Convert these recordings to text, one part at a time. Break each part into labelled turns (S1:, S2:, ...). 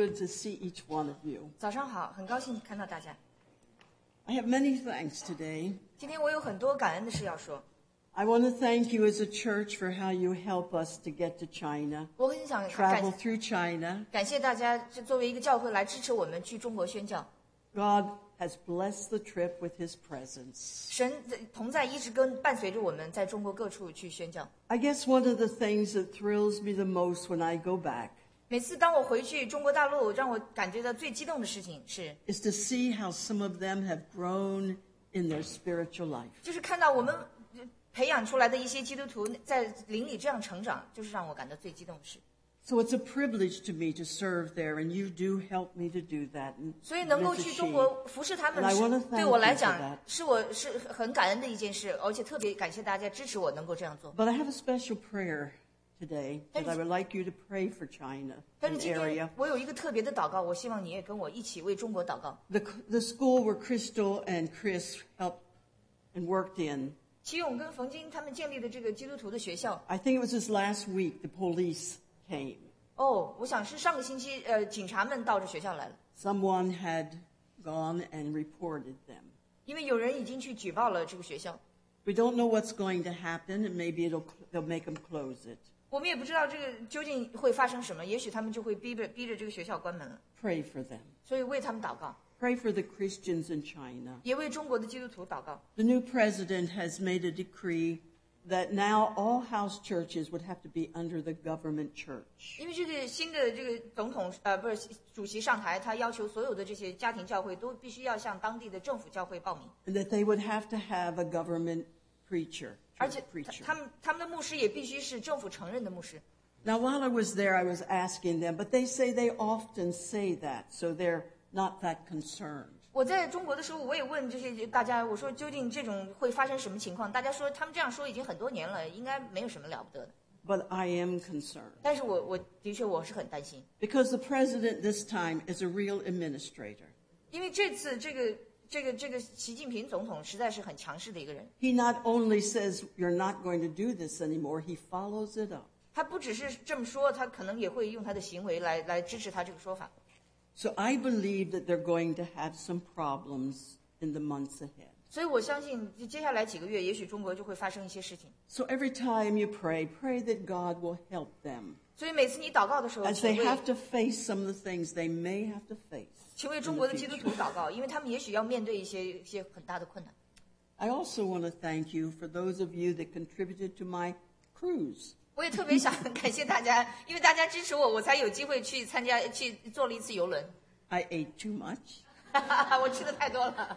S1: good to see each one of you.
S2: 早上好，很高兴看到大家。
S1: I have many thanks today.
S2: 今天我有很多感恩的事要说。
S1: I want to thank you as a church for how you help us to get to China,
S2: 我很想
S1: travel through China.
S2: 感谢大家作为一个教会来支持我们去中国宣教。
S1: God has blessed the trip with his presence.
S2: 神同在一直伴随着我们在中国各处去宣教。
S1: I guess one of the things that thrills me the most when I go back
S2: 每次当我回去中国大陆，让我感觉到最激动的事情是，
S1: is to see how some of them have grown in their spiritual life.
S2: 就是看到我们培养出来的一些基督徒在灵里这样成长，就是让我感到最激动的事。
S1: So it's a privilege to me to serve there, and you do help me to do that.
S2: 所以能够去中国服侍他们，对我来讲是很感恩的一件事，而且特别感谢大家支持我能够这样做。
S1: But I have a special prayer today that I would like you to pray for China
S2: 但是
S1: and
S2: 今
S1: area.
S2: 天我有一个特别的祷告，我希望你也跟我一起为中国祷告。
S1: The school where Crystal and Chris helped and worked in,
S2: 齐勇跟冯金他们建立的这个基督徒的学校，
S1: I think it was this last week the police came.
S2: 我想是上个星期，警察们到这学校来了，
S1: Someone had gone and reported them.
S2: 因为有人已经去举报了这个学校。
S1: We don't know what's going to happen, and maybe they'll make them close it.
S2: 我们也不知道这个究竟会发生什么，也许他们就会逼着这个学校关门了。
S1: Pray for them.
S2: 所以为他们祷告，
S1: Pray for the Christians in China.
S2: 也为中国的基督徒祷告。
S1: The new president has made a decree that now all house churches would have to be under the government church.
S2: 因为这个新的这个总统主席上台，他要求所有的这些家庭教会都必须要向当地的政府教会报名，
S1: And that they would have to have a government preacher.
S2: 而且他们的牧师也必须是政府承认的牧师。
S1: Now, while I was there, I was asking them, but they say they often say that, so they're not that concerned.
S2: 我在中国的时候，我也问这些大家，我说究竟这种会发生什么情况？大家说他们这样说已经很多年了，应该没有什么了不得的。
S1: But I am concerned.
S2: 但是我的确我是很担心，
S1: Because the president this time is a real administrator.
S2: 因为这次这个习近平总统实在是很强势的一个人。
S1: He not only says you're not going to do this anymore, he follows it up.
S2: 他不只是这么说，他可能也会用他的行为来支持他这个说法。
S1: So I believe that they're going to have some problems in the months ahead.
S2: 所以我相信接下来几个月，也许中国就会发生一些事情。
S1: So every time you pray, pray that God will help them
S2: 所以每次你祷告的时候，
S1: as they have to face some of the things they may have to face.
S2: 请为中国的基督徒祷告，因为他们也许要面对一些很大的困难。
S1: I also want to thank you for those of you that contributed to my cruise.
S2: 我也特别想感谢大家，因为大家支持我，我才有机会去坐了一次游轮。
S1: I ate too much.
S2: 我吃的太多了。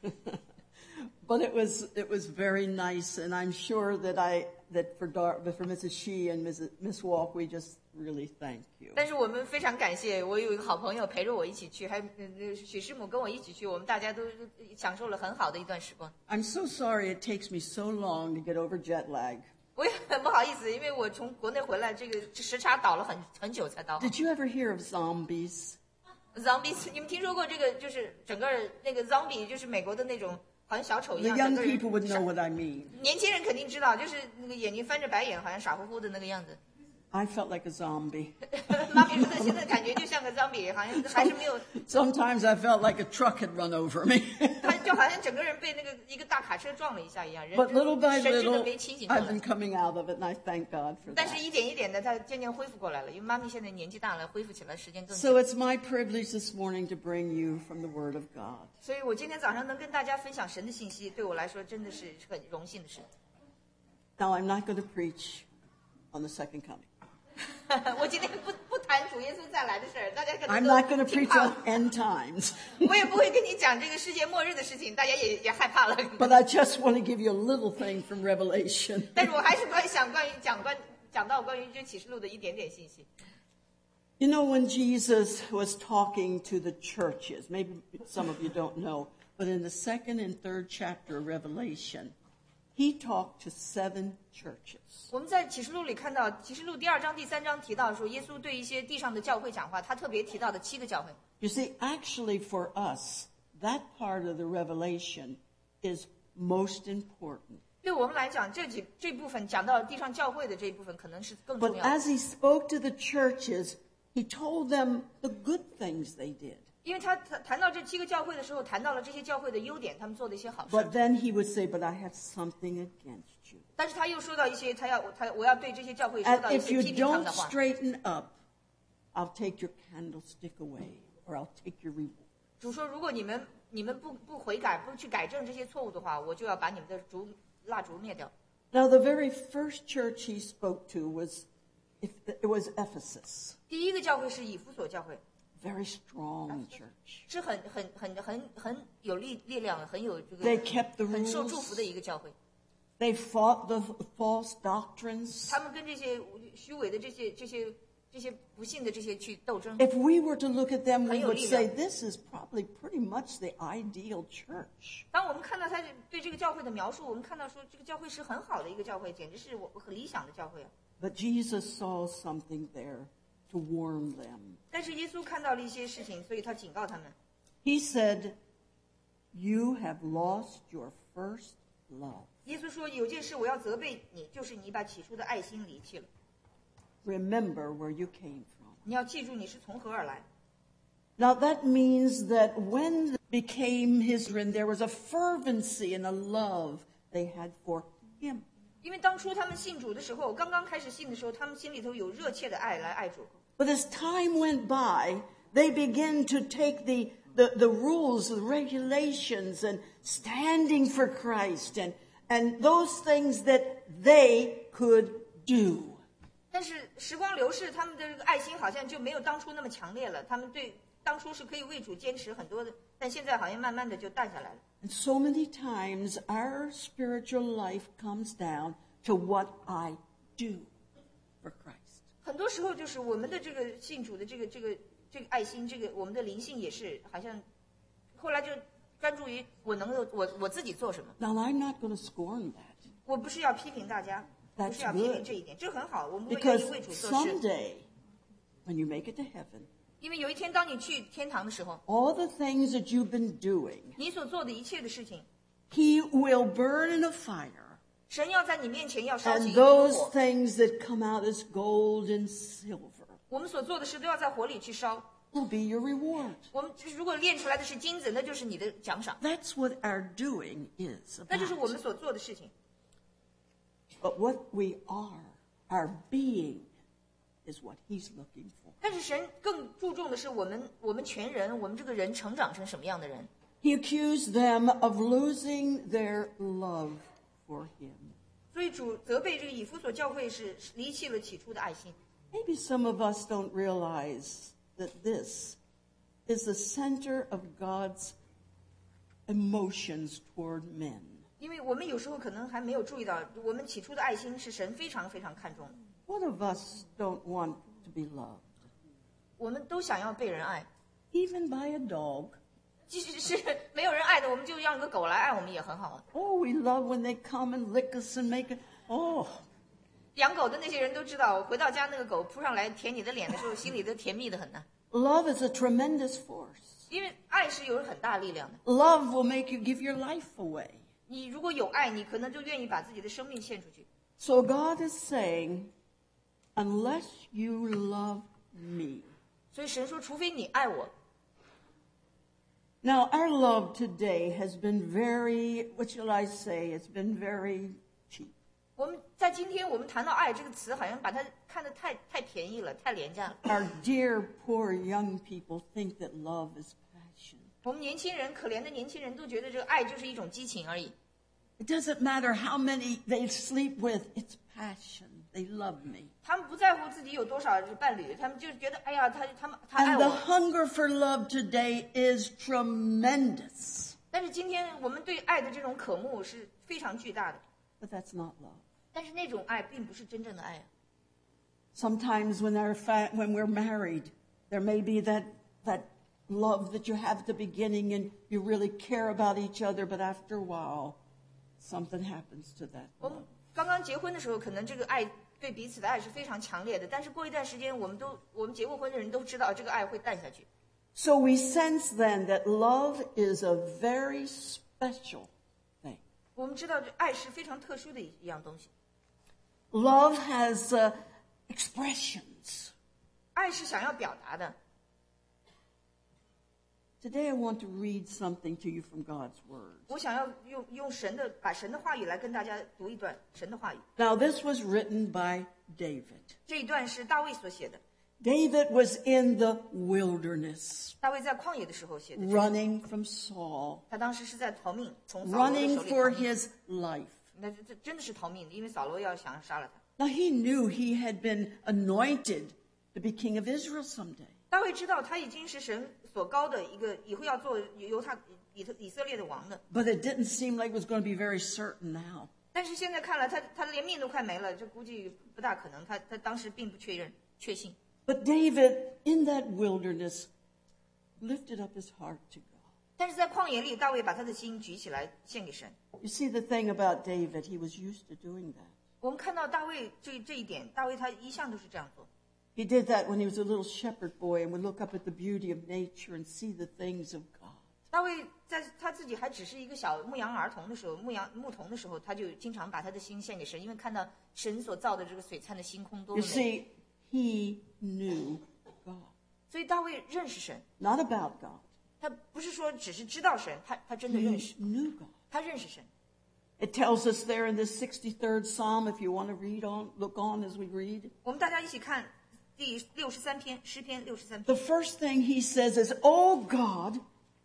S1: But it was very nice, and I'm sure that for Mrs. Shi and Miss Walk, we just really thank you.
S2: 但是我们非常感谢，我有一个好朋友陪着我一起去，还许师母跟我一起去，我们大家都享受了很好的一段时光。
S1: I'm so sorry it takes me so long to get over jet lag.
S2: 我也很不好意思，因为我从国内回来，这个时差倒了很久才倒好。
S1: Did you ever hear of zombies?
S2: Zombies， 你们听说过这个？就是整个那个 zombie， 就是美国的那种，好像小丑一
S1: The
S2: 样。
S1: young
S2: 整个人
S1: people would know what I mean.
S2: 年轻人肯定知道，就是那个眼睛翻着白眼，好像傻乎乎的那个样子。
S1: I felt like a zombie.
S2: 妈咪说的，现在感觉就像个 zombie， 好像还是没有。
S1: Sometimes I felt like a truck had run over me.
S2: 他就好像整个人被那个一个大卡车撞了一下一样，人
S1: But little by
S2: 神智都
S1: little,
S2: 没清醒过
S1: I've been
S2: 来。
S1: coming out of it, and I thank God for
S2: 但是
S1: that.
S2: 一点一点的，他渐渐恢复过来了，因为妈咪现在年纪大了，恢复起来时间更久。
S1: So it's my privilege this morning to bring you from the Word of God.
S2: 所以我今天早上能跟大家分享神的信息，对我来说真的是很荣幸的事。
S1: Now, I'm not going to preach on the second coming.
S2: 我今天不谈主耶稣再来的事儿，大家可能
S1: I'm
S2: 都
S1: not going to
S2: 听
S1: preach
S2: 怕
S1: on
S2: 了。
S1: end times.
S2: 我也不会跟你讲这个世界末日的事情，大家也害怕了。
S1: But I just want to give you a little thing from Revelation.
S2: 但是我还是讲到关于这启示录的一点点信息。
S1: You know, when Jesus was talking to the churches, maybe some of you don't know, but in the second and third chapter of Revelation, he talked to 7 churches.
S2: 我们在启示录里看到，启示录第2章、第3章提到说，耶稣对一些地上的教会讲话，他特别提到的7个教会。
S1: You see, actually for us, that part of the Revelation is most important.
S2: 对我们来讲，这部分讲到地上教会的这一部分，可能是更
S1: But
S2: 重要的。
S1: as he spoke to the churches, He told them the good things they did.
S2: 因为他谈到这7个教会的时候，谈到了这些教会的优点，他们做的一些好事。
S1: But then he would say, "But I have something against you."
S2: 但是他又说到一些，我要对这些教会说到一
S1: And if
S2: 些
S1: you
S2: 批评他们
S1: don't
S2: 的话。
S1: straighten up, I'll take your candlestick away, or I'll take your reward.
S2: 主说，如果你们不悔改，不去改正这些错误的话，我就要把你们的蜡烛灭掉。
S1: Now, the very first church he spoke to was Ephesus.
S2: 第一个教会是以弗所教会。
S1: Very strong church.
S2: 是很有力量，很有这个
S1: They kept the
S2: 很受祝
S1: rules.
S2: 福的一个教会。
S1: They fought the false doctrines.
S2: 他们跟这些虚伪的这些不信的这些去斗争。
S1: If we were to look at them, we
S2: 很有
S1: would
S2: 力
S1: say
S2: 量。
S1: this is probably pretty much the ideal church.
S2: 当我们看到他对这个教会的描述，我们看到说这个教会是很好的一个教会，简直是我很理想的教会啊。
S1: But Jesus saw something there to warn them.
S2: 但是耶稣看到了一些事情，所以他警告他们。
S1: He said, "You have lost your first love."
S2: 耶稣说：“有件事我要责备你，就是你把起初的爱心离弃了。
S1: Remember where you came from.
S2: 你要记住你是从何而来。”
S1: Now that means that when they became his friend, there was a fervency and a love they had for him.
S2: 因为当初他们信主的时候，刚刚开始信的时候，他们心里头有热切的爱来爱主。
S1: But as time went by, they began to take the rules, the regulations, and standing for Christ, and those things that they could do.
S2: 但是时光流逝，他们的这个爱心好像就没有当初那么强烈了。他们对当初是可以为主坚持很多的，但现在好像慢慢的就淡下来了。
S1: And so many times our spiritual life comes down to what I do for Christ.
S2: 很多时候就是我们的这个信主的这个爱心，我们的灵性也是好像，后来就专注于我自己做什么。
S1: Now I'm not going to scorn that.
S2: 我不是要批评大家，
S1: That's
S2: 不是要批评这一点，这很好，我们会愿
S1: Because
S2: 意为主做事。
S1: someday, when you make it to heaven,
S2: 因为有一天当你去天堂的时候，
S1: all the things that you've been doing,
S2: 你所做的一切的事情，
S1: He will burn in a fire.
S2: 神要在你面前要烧起
S1: And
S2: 一股
S1: those
S2: 火，
S1: things that come out as gold and silver
S2: 我们所做的事都要在火里去烧。
S1: will be your reward.
S2: 我们如果炼出来的是金子，那就是你的奖赏，
S1: That's what our doing is
S2: 那就是我们
S1: about.
S2: 所做的事情。
S1: But what we are, our being, is what He's looking for.
S2: 但是神更注重的是我们全人，我们这个人成长成什么样的人。
S1: He accused them of losing their love for Him.
S2: 所以主责备这个以弗所教会是离弃了起初的爱心。
S1: Maybe some of us don't realize that this is the center of God's emotions toward men.
S2: 因为我们有时候可能还没有注意到，我们起初的爱心是神非常非常看重的。
S1: What of us don't want to be loved?
S2: 我们都想要被人爱，
S1: Even by a dog.
S2: 即使是没有人爱的，我们就让个狗来爱我们也很好啊。
S1: Oh, we love when they come and lick us and make it. Oh,
S2: 养狗的那些人都知道，回到家那个狗扑上来舔你的脸的时候，心里都甜蜜的很呢。
S1: love is a tremendous force.
S2: 因为爱是有很大力量的。
S1: Love will make you give your life away.
S2: 你如果有爱，你可能就愿意把自己的生命献出去。
S1: So God is saying, unless you love me.
S2: 所以神说，除非你爱我。
S1: Now, our love today has been very, what shall I say? It's been very cheap.
S2: 我们在今天我们谈到爱这个词，好像把它看得太便宜了，太廉价了。
S1: Our dear, poor young people think that love is passion.
S2: 我们年轻人，可怜的年轻人都觉得这个爱就是一种激情而已。
S1: It doesn't matter how many they sleep with, it's passion. They love me.
S2: 他们不在乎自己有多少伴侣，他们就觉得，哎呀，他爱
S1: And the
S2: 我。
S1: hunger for love today is tremendous.
S2: 但是今天我们对爱的这种渴慕是非常巨大的，
S1: But that's not love.
S2: 但是那种爱并不是真正的爱。
S1: Sometimes when we're married, there may be that love that you have at the beginning and you really care about each other, but after a while, something happens to that
S2: 我
S1: love.
S2: 们刚刚结婚的时候，可能这个爱对彼此的爱是非常强烈的，但是过一段时间，我们结过婚的人都知道这个爱会淡下去。
S1: So we sense then that love is a very special thing.
S2: 我们知道这爱是非常特殊的一样东西。
S1: Love has expressions.
S2: 爱是想要表达的。
S1: Today I want to read something to you from God's Word.
S2: 我想要把神的话语来跟大家读一段神的话语。
S1: Now this was written by David.
S2: 这一段是大卫所写的，
S1: David was in the wilderness,
S2: 大卫在旷野的时候写的。
S1: running from Saul,
S2: 他当时是在逃命，从扫罗的
S1: running
S2: 手里
S1: for
S2: 逃命。
S1: his life.
S2: 那这真的是逃命，因为扫罗想要杀了他。
S1: Now he knew he had been anointed to be king of Israel someday.
S2: 大卫知道他已经是神所高的一个，以后要做以色列的王的。
S1: But it didn't seem like it was going to be very certain now.
S2: 但是现在看来，他连命都快没了，这估计不大可能。他当时并不确信。
S1: But David, in that wilderness, lifted up his heart to God.
S2: 但是在旷野里，大卫把他的心举起来献给神。
S1: You see, the thing about David, he was used to doing that.
S2: 我们看到大卫这一点，大卫他一向都是这样做。
S1: He did that when he was a little shepherd boy and would look up at the beauty of nature and see the things of God.
S2: 大卫在他自己还只是一个小牧羊儿童的时候，牧童的时候，他就经常把他的心献给神，因为看到神所造的这个璀璨的星空多
S1: You
S2: 么美。
S1: see, he knew God.
S2: 所以大卫认识神，
S1: Not about God.
S2: 他不是说只是知道神，他真的
S1: He
S2: 认识，
S1: knew God.
S2: 他认识神。
S1: It tells us there in the 63rd Psalm, if you want to look on as we read.
S2: 我们大家一起看第63篇诗篇63
S1: The
S2: 篇。
S1: first thing he says is, "O God,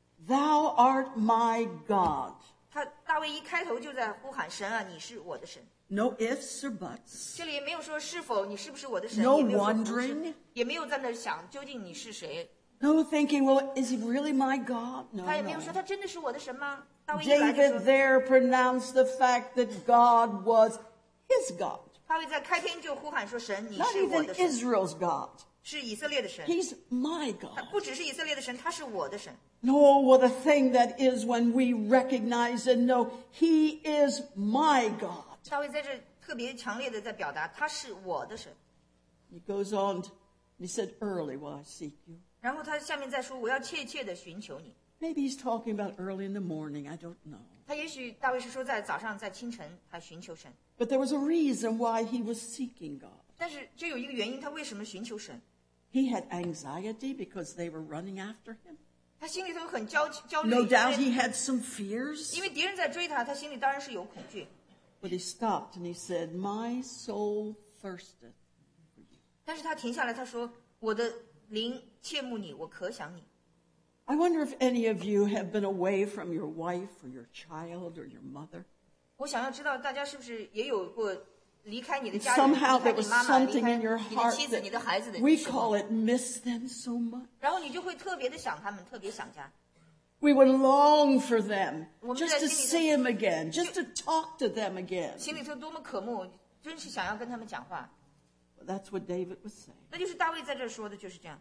S1: thou art my God."
S2: 大卫一开头就在呼喊神啊，你是我的神。
S1: No ifs or buts.
S2: 这里也没有说是否你是不是我的神，
S1: No
S2: 也没有说不
S1: wondering.
S2: 是，也没有在那想究竟你是谁，
S1: No thinking, well, is he really my God? No,
S2: 他也没有说
S1: no.
S2: 他真的是我的神吗？大卫一来就
S1: David
S2: 说，
S1: there pronounced the fact that God was his God.
S2: 大卫在开篇就呼喊说神，你
S1: Not
S2: 是我
S1: even
S2: 的神，
S1: Israel's God.
S2: 是以色列的神。
S1: He's my
S2: 他
S1: God.
S2: 不只是以色列的神，他是我的神。
S1: Oh, what a thing that is when we recognize and know he is my God.
S2: 大卫在这特别强烈的在表达他是我的神。
S1: He goes on, and he said, "Early will I seek you."
S2: 然后他下面再说，我要切切的寻求你。
S1: Maybe he's talking about early in the morning. I don't know.
S2: 他也许大卫是说在早上在清晨他寻求神，
S1: But there was a reason why he was seeking God.
S2: 但是这有一个原因，他为什么寻求神？
S1: He had anxiety because they were running after him.
S2: 他心里头很焦虑，
S1: No doubt he had some fears.
S2: 因为敌人在追他，他心里当然是有恐惧。
S1: But he stopped and he said, "My soul thirsteth."
S2: 但是他停下来，他说：“我的灵切慕你，我可想你。”
S1: I wonder if any of you have been away from your wife or your child or your mother.
S2: 我想要知道大家是不是也有过离开你的家人、
S1: Somehow
S2: 离开
S1: there
S2: 你
S1: was
S2: 妈妈、离
S1: something
S2: 开
S1: in your
S2: 你的
S1: heart
S2: 妻子、你的孩子的
S1: that we
S2: 时候
S1: call it miss them so much.
S2: 然后你就会特别的想他们，特别想家。
S1: We would long for them,
S2: 我们
S1: just
S2: 在
S1: to
S2: 心里
S1: see them again, just to talk to them again.
S2: 心里头多么渴慕，真是想要跟他们讲话。
S1: Well, that's what David was saying.
S2: 那就是大卫在这儿说的，就是这样。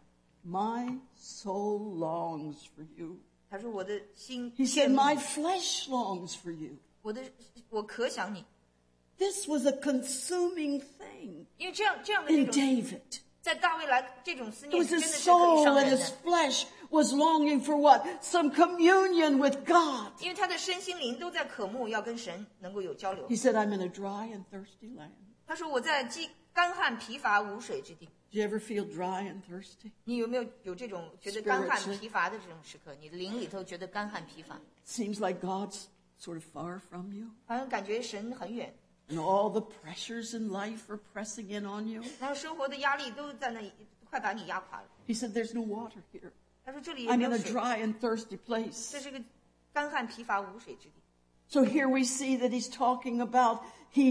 S1: My soul longs for you.
S2: 他说：“我的心
S1: He
S2: 切
S1: said,
S2: 慕
S1: my
S2: 你，
S1: flesh longs for you.
S2: 我可想你。
S1: This was a consuming thing
S2: 因为这样的
S1: in
S2: 这种，
S1: David.
S2: 在大卫来这种思
S1: It
S2: 念
S1: was
S2: 真
S1: his
S2: 的是可以
S1: soul
S2: 伤
S1: and
S2: 人
S1: his
S2: 的，
S1: flesh was longing for what? Some communion with God.
S2: 因为他的身心灵都在渴慕要跟神能够有交流
S1: He。said, I'm in a dry and thirsty land.
S2: 他说：“我在干旱疲乏无水之地。”
S1: Do you ever feel dry and thirsty?
S2: 你有没有这种觉得干旱疲乏的这种时刻？你的灵里头觉得干旱疲乏，
S1: Seems like God's sort of far from you.
S2: 好像感觉神很远，
S1: And all the pressures in life are pressing in on you.
S2: 然后生活的压力都在那里，快把你压垮了。
S1: He said, there's no water here.
S2: 他说：“这里也
S1: I'm
S2: 没
S1: in
S2: 有
S1: a
S2: 水，
S1: dry and thirsty place.
S2: 这是个干旱疲乏无水之地。”
S1: So here we see that he's talking about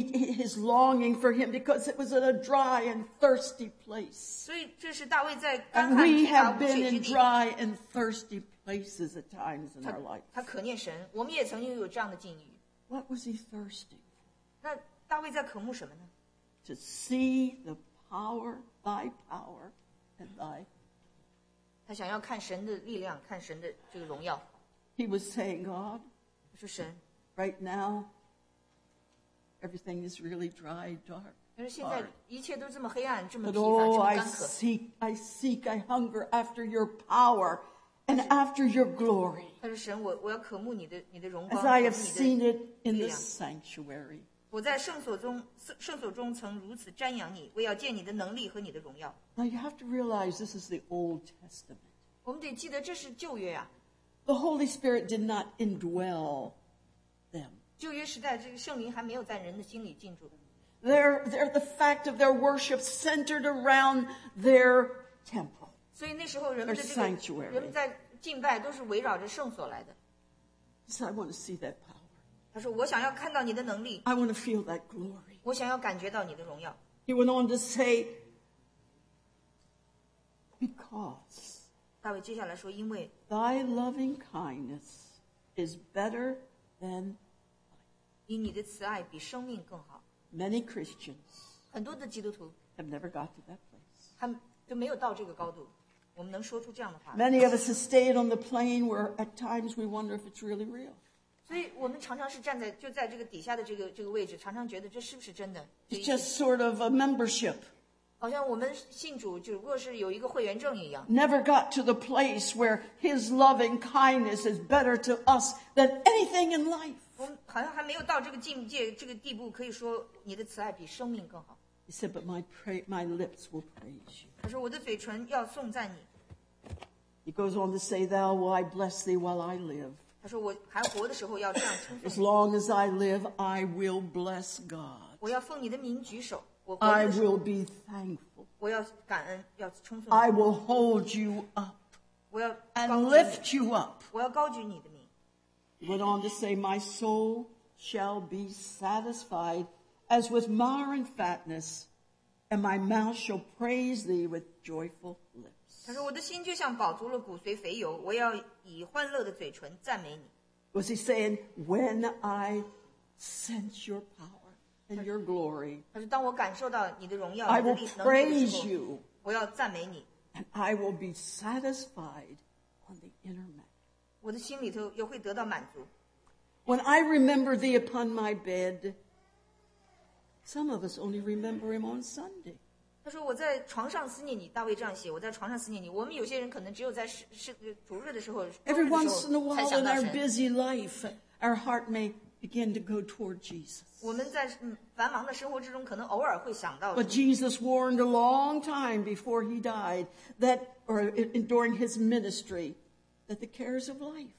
S1: his longing for him because it was in a dry and thirsty place.
S2: 所以这是大卫在干
S1: And
S2: 旱
S1: we
S2: 疲乏
S1: have
S2: 无
S1: been
S2: 水之
S1: in
S2: 地，
S1: dry and thirsty places at times in our life.
S2: 他可念神。我们也曾经有这样的境遇。
S1: What was he thirsting?
S2: 那大卫在渴慕什么呢？
S1: To see the power, thy power, and thy.
S2: 他想要看神的力量，看神的这个荣耀。
S1: He was saying, God,
S2: 他说：“神，
S1: right now, everything is really dry, dark.
S2: 他说现在一切都这么黑暗，这么
S1: But
S2: 疲乏，这
S1: oh,
S2: 么
S1: I
S2: 干渴。
S1: seek, I hunger after your power and after your glory,
S2: 他说：“神，我要渴慕你的荣光，
S1: as I
S2: 渴
S1: have
S2: 慕
S1: seen
S2: 你的
S1: it in
S2: 力
S1: the
S2: 量，
S1: sanctuary.
S2: 我在圣所中曾如此瞻仰你，为要见你的能力和你的荣耀。
S1: Now you have to realize this is the Old Testament.
S2: 我们得记得这是旧约啊，
S1: The Holy Spirit did not indwell them.
S2: 旧约时代这个圣灵还没有在人的心里进驻。
S1: The fact of their worship centered around their temple.
S2: 所以那时候人们的这
S1: Their
S2: 个
S1: sanctuary.
S2: 人们在敬拜都是围绕着圣所来的。
S1: He said, I want to see that power.
S2: 他说：“我想要看到你的能力，
S1: I want to feel that glory.
S2: 我想要感觉到你的荣耀。”
S1: He went on to say, because
S2: 大卫接下来说：“因为
S1: thy loving kindness is better than
S2: 以你的慈爱比生命更好。
S1: many Christians ”
S2: 很多的基督徒
S1: have never got to that place.
S2: 他们都没有到这个高度。我们能说出这样的话，
S1: Many of us have stayed on the plane where at times we wonder if it's really real.
S2: 所以我们常常是站在就在这个底下的这个位置，常常觉得这是不是真的？
S1: It's just sort of a membership.
S2: 好像我们信主只不过是有一个会员证一样。
S1: Never got to the place where his loving kindness is better to us than anything in life.
S2: 我们好像还没有到这个境界、这个地步，可以说你的慈爱比生命更好。
S1: He said, but my lips will praise you.
S2: 他说：“我的嘴唇要颂赞你。”
S1: He goes on to say, thou will I bless thee while I live.
S2: 他说：“我还活的时候要这样称
S1: As
S2: 颂你，
S1: long as I live, I will bless God.
S2: 我要奉你的名举手，我活
S1: I
S2: 的时候
S1: will be thankful.
S2: 我要感恩，要称颂
S1: I
S2: 你，
S1: will hold you up
S2: 我要
S1: and
S2: 高举你，
S1: lift you up.
S2: 我要高举你的名。”
S1: He went on to say, my soul shall be satisfied as with marrow and fatness, and my mouth shall praise thee with joyful lips.
S2: 他说：“我的心就像饱足了骨髓肥油，我要以欢乐的嘴唇赞美你。”
S1: Was he saying, when I sense your power and your glory,
S2: 他说：“当我感受到你的荣耀、
S1: I
S2: 你的
S1: will
S2: 力能力的
S1: praise
S2: 时候，
S1: you,
S2: 我要赞美你，
S1: and I will be satisfied on the inner man.
S2: 我的心里头也会得到满足。
S1: When I remember thee upon my bed,” some of us only remember him on Sunday.
S2: 他说：“我在床上思念你。”大卫这样写：“我在床上思念你。”我们有些人可能只有在主日的时候、周
S1: Every
S2: 日的
S1: once
S2: 时
S1: in a
S2: 候才
S1: while
S2: 想
S1: in
S2: 到
S1: our
S2: 神。
S1: busy life, our heart may begin to go toward Jesus.
S2: 我们在繁忙的生活之中，可能偶尔会想到
S1: But Jesus warned a long time before he died during his ministry, that the cares of life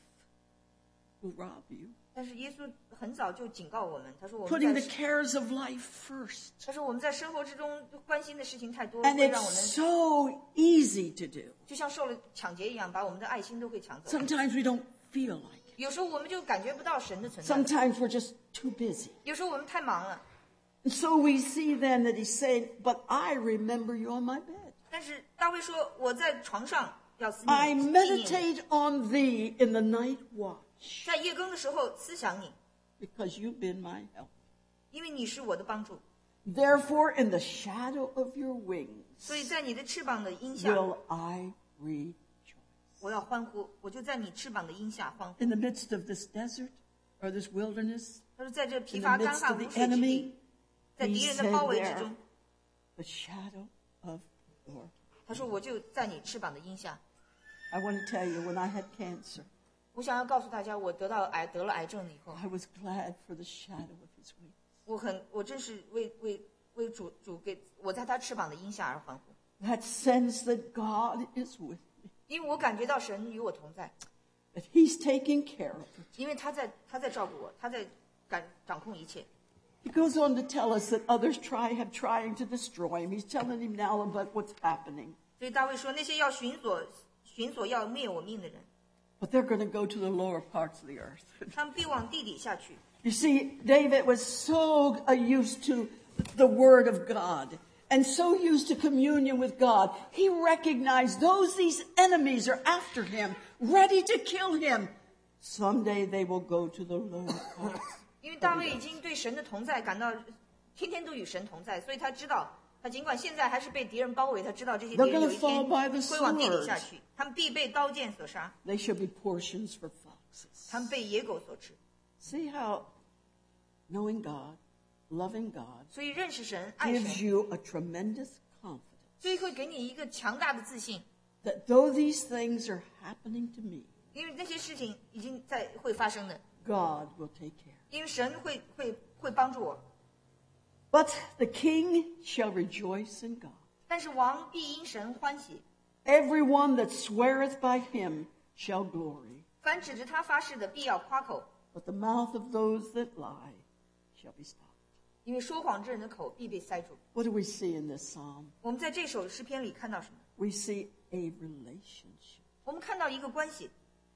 S1: will rob you.
S2: 但是耶稣很早就警告我们，他说：“我
S1: Putting
S2: 们
S1: the
S2: 在
S1: cares of life first.
S2: 他说我们在生活之中关心的事情太多，
S1: And
S2: 会让我
S1: it's
S2: 们
S1: so easy to do.
S2: 就像受了抢劫一样，把我们的爱心都会抢走。
S1: Sometimes we don't feel like it.
S2: 有时候我们就感觉不到神的存在，
S1: Sometimes we're just too busy.
S2: 有时候我们太忙了。
S1: And so we see then that he's saying, but I remember you on my bed.
S2: 但是大卫说：“我在床上要思
S1: I
S2: 念你，纪念你
S1: meditate on thee in the night watch,
S2: 在夜更的时候思想你，
S1: because you've been my help.
S2: 因为你是我的帮助。
S1: Therefore, in the shadow of your wings
S2: 所以在你的翅膀的荫下，
S1: will I rejoice.
S2: 我要欢呼，我就在你翅膀的荫下欢呼。
S1: In the midst of this desert or this wilderness,
S2: 他说，在这疲
S1: in
S2: 乏
S1: the
S2: 干
S1: midst
S2: 旱
S1: of
S2: 无
S1: the
S2: 水之
S1: enemy,
S2: 地，在
S1: he
S2: 敌人
S1: said
S2: 的包围之
S1: there,
S2: 中，
S1: the shadow of the Lord.
S2: 他说我就在你翅膀的荫下。
S1: I want to tell you, when I had cancer,
S2: 我想要告诉大家，我得了癌症了以后，
S1: I was glad for the shadow of his wings.
S2: 我真是为主给我在他翅膀的荫下而欢呼，
S1: That sense that God is with me,
S2: 因为我感觉到神与我同在，
S1: that he's taking care of it.
S2: 因为他在照顾我，他在掌控一切。
S1: He goes on to tell us that others have trying to destroy him. He's telling him now about what's happening.
S2: 所以大卫说，那些要寻索要灭我命的人，
S1: But they're going to go to the lower parts of the earth.
S2: 他们必往地底下去。
S1: You see, David was so used to the word of God and so used to communion with God. He recognized these enemies are after him, ready to kill him. Someday they will go to the lower parts.
S2: 因为大卫已经对神的同在感到天天都与神同在，所以他知道，他尽管现在还是被敌人包围，他知道这些敌人有一天会往地底下去，他们必被刀剑所杀，
S1: They shall be portions for foxes.
S2: 他们被野狗所吃。
S1: See how knowing God, loving God,
S2: 所以认识神、爱
S1: gives
S2: 神，
S1: you a tremendous confidence
S2: 所以会给你一个强大的自信，
S1: that though these things are happening to me,
S2: 因为那些事情已经会发生的，
S1: God will take care.
S2: 因为神会帮助我，
S1: But the king shall rejoice in God.
S2: 但是王必因神欢喜，
S1: Everyone that sweareth by him shall glory.
S2: 凡指着他发誓的必要夸口，
S1: But the mouth of those that lie shall be stopped.
S2: 因为说谎之人的口必被塞住。
S1: What do we see in this psalm?
S2: 我们在这首诗篇里看到什么？
S1: We see a relationship.
S2: 我们看到一个关系，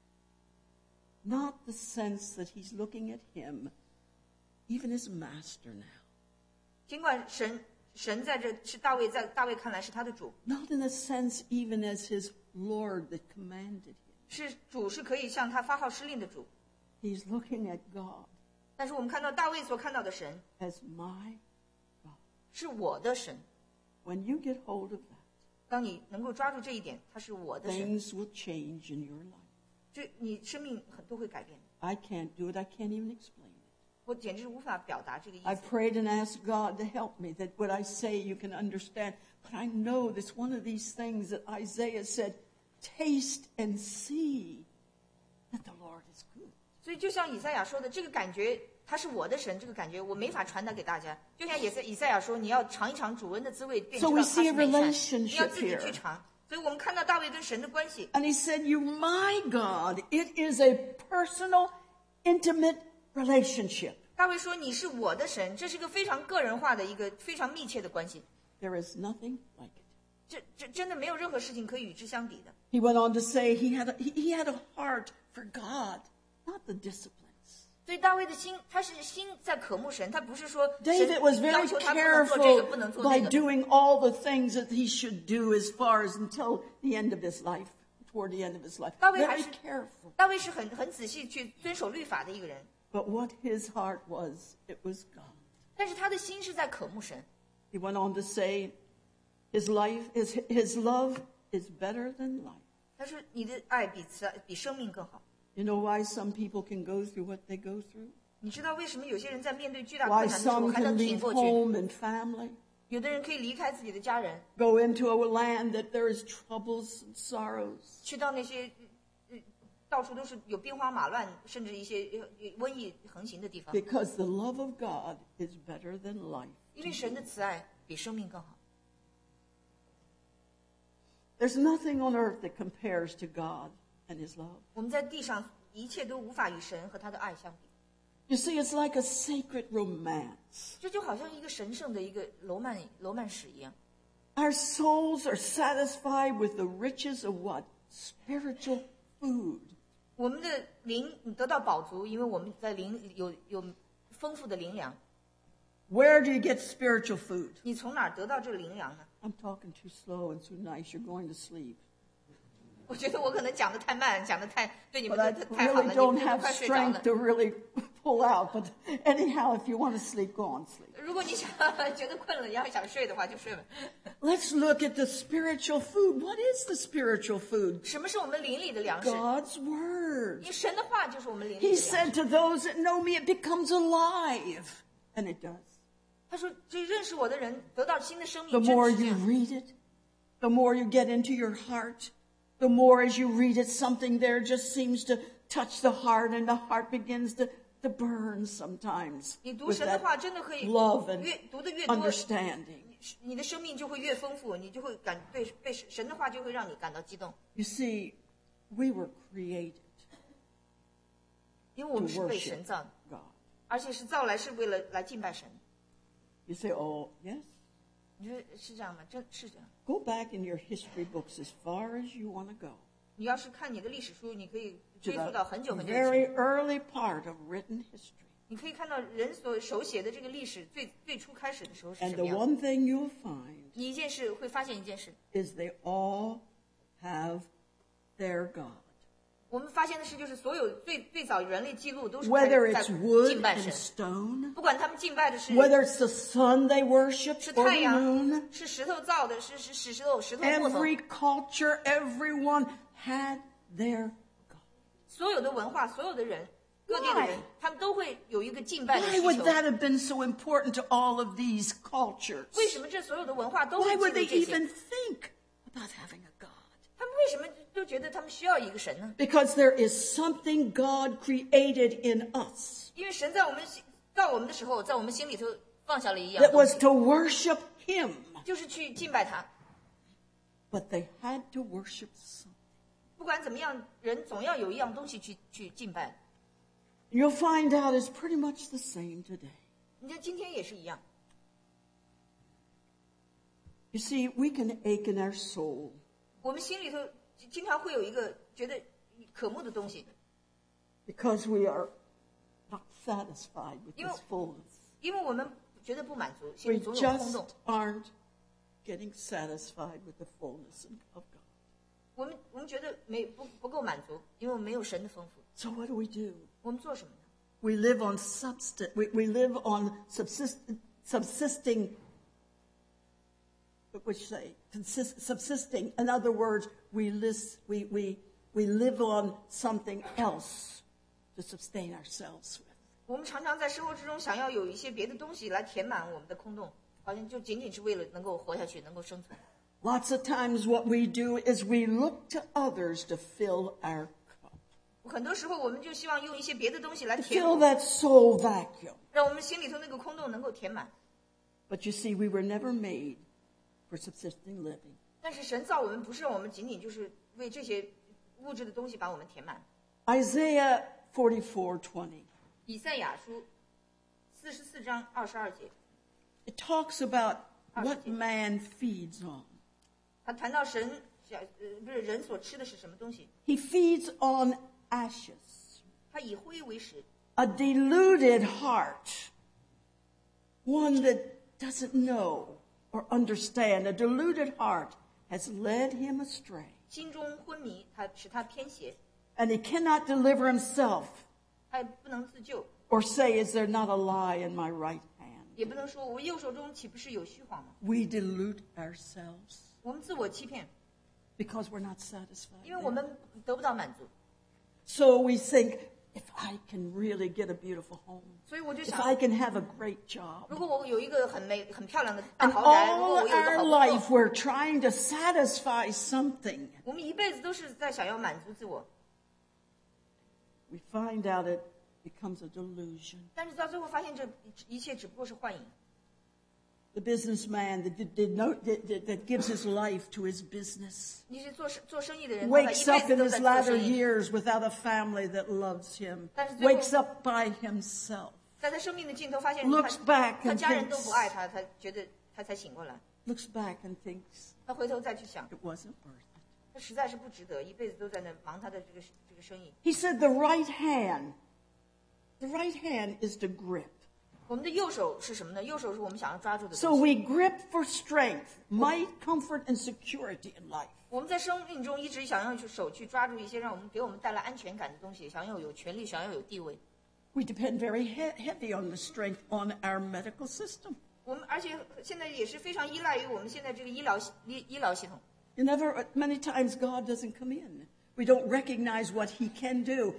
S1: Not the sense that he's looking at him, even as master now.
S2: 尽管神在这是大卫，在大卫看来是他的主，
S1: Not in a sense even as his Lord that commanded him.
S2: 是主是可以向他发号施令的主。
S1: He's looking at God
S2: 但是我们看到大卫所看到的神
S1: as my God.
S2: 是我的神。
S1: When you get hold of that,
S2: 当你能够抓住这一点，他是我的神，
S1: things will change in your life.
S2: 这你生命都会改变。
S1: I can't do it. I can't even explain it.
S2: 我简直无法表达这个意
S1: I
S2: 思。
S1: prayed and asked God to help me, that what I say you can understand. But I know that's one of these things that Isaiah said, taste and see that the Lord is good.
S2: 所以就像以赛亚说的，这个感觉他是我的神，这个感觉我没法传达给大家。就像以赛亚说，你要尝一尝主恩的滋味，便知
S1: So
S2: 道
S1: we
S2: 他是
S1: see a
S2: 美善。
S1: relationship
S2: 你要自己
S1: here.
S2: 去尝。所以我们看到大卫跟神的关系。
S1: And he said, "You, my God." It is a personal, intimate relationship.
S2: 大卫说：“你是我的神。”这是个非常个人化的一个非常密切的关系。
S1: There is nothing like it.
S2: 这真的没有任何事情可以与之相比的。
S1: He went on to say he had a heart for God, not the disciplines.
S2: 所以大卫的心，他是心在渴慕神，他不是说
S1: David was
S2: 神要
S1: very
S2: 求他不能做这个，不能
S1: careful
S2: 做
S1: by
S2: 那个。
S1: doing all the things that he should do as far as until the end of his life, toward the end of his life.
S2: 大卫还
S1: Very
S2: 是
S1: careful.
S2: 大卫是很仔细去遵守律法的一个人，
S1: But what his heart was, it was God.
S2: 但是他的心是在渴慕神。
S1: He went on to say, his love is better than life.
S2: 他说：“你的爱比生命更好。
S1: You know why some people can go through what they go through?
S2: 你知道为什么有些人在面对巨大
S1: Why
S2: 困难的时候
S1: some
S2: 还
S1: can
S2: 能挺
S1: leave
S2: 过去？
S1: home and family,
S2: 有的人可以离开自己的家人，
S1: go into a land that there is troubles and sorrows.
S2: 去到那些到处都是有兵荒马乱，甚至一些瘟疫横行的地方。
S1: Because the love of God is better than life.
S2: 因为神的慈爱比生命更好。
S1: There's nothing on earth that compares to God and his love.
S2: 我们在地上一切都无法与神和他的爱相比。
S1: You see, it's like a sacred romance.
S2: 这就好像一个神圣的一个罗曼史一样。
S1: Our souls are satisfied with the riches of what? Spiritual food.
S2: 我们的灵得到饱足，因为我们在灵有丰富的灵粮。
S1: Where do you get spiritual food?
S2: 你从哪儿得到这个灵粮呢？
S1: I'm talking too slow and too nice. You're going to sleep.
S2: 我觉得我可能讲得太慢，讲得太对你们
S1: But I
S2: 太好
S1: really
S2: 了，你
S1: don't
S2: 们都
S1: have
S2: 快睡着了
S1: strength。to really pull out. But anyhow, if you want to sleep, go on sleep.
S2: 如果你想觉得困了，你要想睡的话，就睡吧。
S1: Let's look at the spiritual food. What is the spiritual food?
S2: 什么是我们灵里的粮食？
S1: God's word.
S2: 因为神的话就是我们灵里
S1: He
S2: 的粮
S1: said
S2: 食。
S1: to those that know me, it becomes alive. And it does.
S2: 他说：“这认识我的人得到新的生命，
S1: The
S2: 真
S1: more
S2: 的是这
S1: you
S2: 样。
S1: read it, the more you get into your heart, the more as you read it, something there just seems to touch the heart, and the heart begins to burn sometimes
S2: 你读
S1: with
S2: 神的
S1: that
S2: 话，真的可以
S1: love and
S2: 越读的越多，
S1: understanding.
S2: 你的生命就会越丰富，你就会被神的话就会让你感到激动，
S1: You see, we were created
S2: 因为我
S1: to
S2: 们是被神
S1: worship
S2: 造的，
S1: God.
S2: 而且是造来是为了来敬拜神。
S1: You say, oh, yes.
S2: 你说是这样吗？真是这样。
S1: Go back in your history books as far as you want to go
S2: 你要是看你的历史书，你可以
S1: to
S2: 追溯
S1: the
S2: 到很久很久以
S1: very
S2: 前，
S1: early part of written history.
S2: 你可以看到人所手写的这个历史最初开始的时候是
S1: And
S2: 什
S1: the
S2: 么样的。
S1: one thing you'll find
S2: 你一件事会发现一件事，
S1: is they all have their God.
S2: 我们发现的是，就是所有最早人类记录都是
S1: Whether
S2: 在
S1: it's wood
S2: 敬拜
S1: and
S2: 神，
S1: stone,
S2: 不管他们敬拜的是
S1: whether it's the sun they worship
S2: 是
S1: or
S2: 太
S1: the
S2: 阳，
S1: moon,
S2: 是石头造的，是石头木头，
S1: every culture, everyone had their God.
S2: 所有的文化，所有的人，各地的人
S1: Why？，
S2: 他们都会有一个敬拜的
S1: Why
S2: 需
S1: would
S2: 求。
S1: that have been so important to all of these cultures?
S2: 为什么这所有的文化都会
S1: Why
S2: 记录
S1: would they
S2: 这些？
S1: even think about having a God?
S2: 他们为什么就觉得他们需要一个神呢？
S1: Because there is something God created in us.
S2: 因为神在我们造我们的时候，在我们心里头放下了一样
S1: that
S2: 东
S1: was
S2: 西，
S1: to worship him.
S2: 就是去敬拜他。
S1: But they had to worship something.
S2: 不管怎么样，人总要有一样东西去敬拜。
S1: You'll find out it's pretty much the same today.
S2: 你看今天也是一样。
S1: You see, we can ache in our soul
S2: 我们心里头经常会有一个觉得渴慕的东西，
S1: because we are not satisfied with this fullness.
S2: 因为我们觉得不满足，心
S1: We
S2: 里总有空
S1: just
S2: 洞。
S1: aren't getting satisfied with the fullness of God.
S2: 我们觉得不够满足，因为我们没有神的丰富。
S1: So what do we do?
S2: 我们做什么呢？
S1: We live on we live on subsisting. What would you say? Subsisting. In other words, we live on something else to sustain ourselves with.
S2: 我们常常在生活之中想要有一些别的东西来填满我们的空洞，好像就仅仅是为了能够活下去，能够生存。
S1: Lots of times what we do is we look to others to fill our cup,
S2: 很多时候我们就希望用一些别的东西来
S1: to
S2: 填
S1: fill
S2: 补，
S1: that soul vacuum.
S2: 让我们心里头那个空洞能够填满。
S1: But you see, we were never made for subsisting living.
S2: 但是神造我们不是让我们仅仅就是为这些物质的东西把我们填满。
S1: Isaiah 44:20.
S2: 以赛亚书44章22节，
S1: It talks about what man feeds on.
S2: 他谈到神不是人所吃的是什么东西，
S1: He feeds on ashes,
S2: 他以灰为食，
S1: a deluded heart, one that doesn't know or understand. A deluded heart has led him astray,
S2: 心中昏迷，他使他偏斜，
S1: and he cannot deliver himself
S2: 他也不能自救，
S1: or say, is there not a lie in my right hand?
S2: 也不能说我右手中岂不是有虚谎吗？
S1: We delude ourselves
S2: 我们自我欺骗，
S1: because we're not satisfied.
S2: 因为我们得不到满足，
S1: So we think, if I can really get a beautiful home,
S2: 所以我就
S1: if
S2: 想，
S1: I can have a great job,
S2: 如果我有一个很美、很漂亮的大
S1: and
S2: 豪宅，如果
S1: all
S2: 我有一个
S1: our
S2: 好
S1: life
S2: 工作，
S1: we're trying to satisfy something,
S2: 我们一辈子都是在想要满足自我，
S1: we find out it becomes a delusion.
S2: 但是到最后发现这一切只不过是幻影。
S1: The businessman that gives his life to his business
S2: 你是做生意的人，他一
S1: wakes
S2: 辈
S1: up
S2: 子
S1: in
S2: 都
S1: his
S2: 在做
S1: latter
S2: 生意，
S1: years without a family that loves him,
S2: 但是最后-
S1: wakes up by himself,
S2: 在他生命的尽头发现
S1: looks back
S2: 他
S1: and
S2: 家人都
S1: thinks,
S2: 不爱他，他觉得他才醒过来。
S1: looks back and thinks
S2: 他回头再去想，
S1: it wasn't worth it.
S2: 他实在是不值得，一辈子都在那忙他的这个生意。
S1: He said the right hand is to grip.
S2: 我们的右手是什么呢？右手是我们想要抓住的
S1: So
S2: 东西。
S1: we grip for strength, might, comfort, and security in life.
S2: 我们在生命中一直想要去抓住一些给我们带来安全感的东西，想要有权利，想要有地位。
S1: We depend very heavy on the strength on our medical system.
S2: 我们而且现在也是非常依赖于我们现在这个医疗系统。
S1: Many times God doesn't come in. We don't recognize what he can do.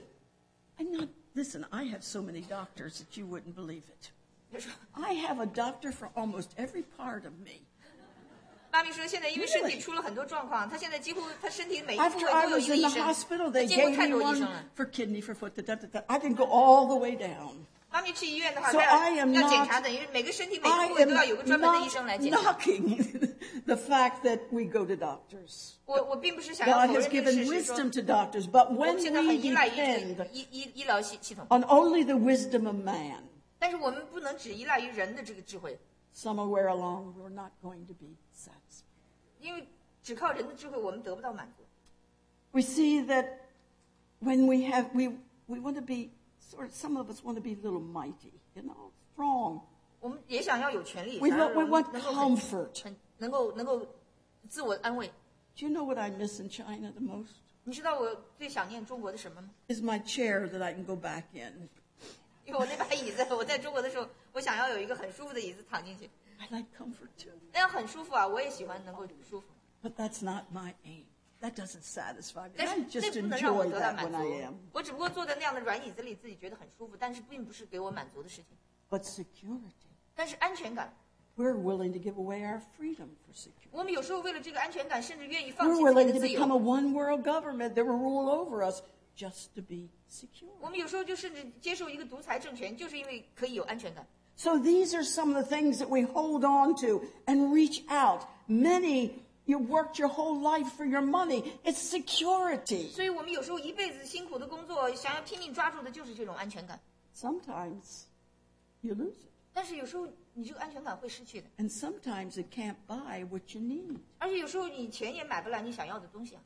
S1: Listen, I have so many doctors that you wouldn't believe it.
S2: 就说
S1: I have a doctor for almost every part of me.
S2: 妈咪说，现在因为身体出了很多状况，他现在几乎他身体每一部
S1: After
S2: 位
S1: I
S2: 都有
S1: was
S2: 一个
S1: in
S2: 医
S1: the
S2: 生，
S1: hospital,
S2: 他
S1: they
S2: 见过
S1: gave
S2: 太
S1: me
S2: 多医生
S1: one
S2: 了。
S1: for kidney, for foot, I can go all the way down.
S2: 妈咪去医院的话，
S1: So
S2: 他
S1: I
S2: 要
S1: am
S2: 要检
S1: not-
S2: 查，等于每个身体每
S1: I
S2: 个部位
S1: am
S2: 都要有个专门的医生来
S1: not
S2: 检查。
S1: knocking the fact that we go to doctors.
S2: 我并不是想要
S1: God
S2: 否
S1: has
S2: 认这个
S1: given
S2: 事实，说
S1: wisdom to doctors, but
S2: 我
S1: when
S2: 们现在
S1: we
S2: 很依赖于这
S1: depend
S2: 个医疗系统，
S1: on only the wisdom of man,
S2: 但是我们不能只依赖于人的这个智慧，
S1: somewhere along we're not going to be satisfied.
S2: 因为只靠人的智慧，我们得不到满足。
S1: We see that when we want to be some of us want to be a little mighty, strong.
S2: 我们也想要有权利，
S1: We
S2: 想要
S1: want
S2: 能够
S1: comfort.
S2: 能够自我安慰。
S1: Do you know what I miss in China the most?
S2: 你知道我最想念中国的什么吗？
S1: Is my chair that I can go back in.
S2: 因为我那把椅子，我在中国的时候，我想要有一个很舒服的椅子躺进去，
S1: I like comfort too.
S2: 那样很舒服啊，我也喜欢能够舒服。
S1: But that's not my aim. That doesn't satisfy me.
S2: 但
S1: I
S2: 是这
S1: just
S2: 不能让我
S1: enjoy
S2: 得到
S1: that
S2: 满
S1: when I
S2: 足
S1: am.。
S2: 我只不过坐在那样的软椅子里，自己觉得很舒服，但是并不是给我满足的事情。
S1: But security.
S2: 但是安全感，
S1: We're willing to give away our freedom for security.
S2: 我们有时候为了这个安全感，甚至愿意放
S1: We're
S2: 弃自己
S1: willing
S2: 的
S1: to
S2: 自
S1: become a
S2: 由。
S1: one world government that will rule over us just to be secure.
S2: 我们有时候就甚至接受一个独裁政权，就是因为可以有安全感。
S1: So these are some of the things that we hold on to and reach out. Many, you worked your whole life for your money. It's security.
S2: 所以我们有时候一辈子辛苦的工作，想要拼命抓住的就是这种安全感。
S1: Sometimes you lose it.
S2: 但是有时候你这个安全感会失去的。
S1: And sometimes it can't buy what you need.
S2: 而且有时候你钱也买不来你想要的东西啊。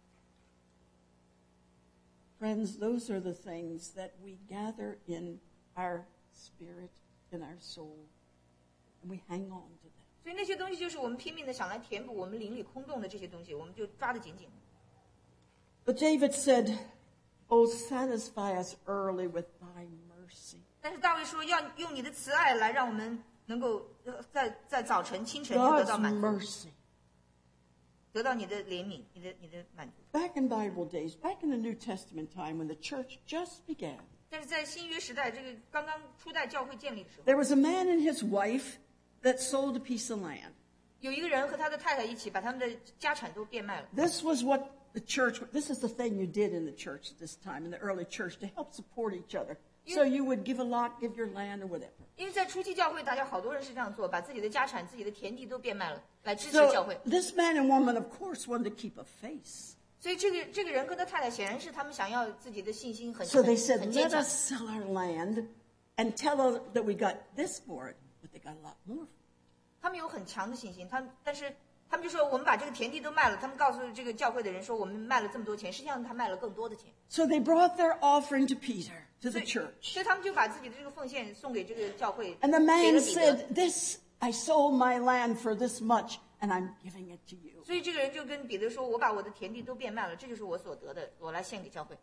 S1: Friends, those are the things that we gather in our spirit, in our soul, and we hang on to them.
S2: 所以那些东西就是我们拼命的想来填补我们灵里空洞的这些东西，我们就抓得紧紧的。
S1: But David said, "Oh, satisfy us early with thy mercy."
S2: 但是大卫说，要用你的慈爱来让我们能够在早晨清晨就得到满足，
S1: mercy.
S2: 得到你的怜悯，你的满足。
S1: Back in Bible days, back in the New Testament time when the church just began,
S2: 但是在新约时代，这个刚刚初代教会建立的时候，
S1: there was a man and his wife that sold a piece of land.
S2: 有一个人和他的太太一起把他们的家产都变卖了。
S1: This was what the church, this is the thing you did in the church at this time, in the early church, to help support each other. So you would give a lot, give your land or whatever.
S2: 因为在初期教会，大家好多人是这样做，把自己的家产、自己的田地都变卖了，来支持教
S1: So
S2: 会。
S1: this man and woman, of course, wanted to keep a face.
S2: 所以这个人跟他太太显然是他们想要自己的信心很
S1: So they said,
S2: 很坚
S1: let
S2: 强
S1: us。sell our land and tell us that we got this for it, but they got a lot more.
S2: 他们有很强的信心，但是他们就说我们把这个田地都卖了，他们告诉这个教会的人说我们卖了这么多钱，实际上他卖了更多的钱。
S1: So they brought their offering to Peter, to the church.
S2: 所以他们就把自己的这个奉献送给这个教会。
S1: And the
S2: 给
S1: man
S2: 了彼得
S1: said, this, I sold my land for this much, and I'm giving it to you.
S2: 所以这个人就跟彼得说：“我把我的田地都变卖了，这就是我所得的，我来献给教会。”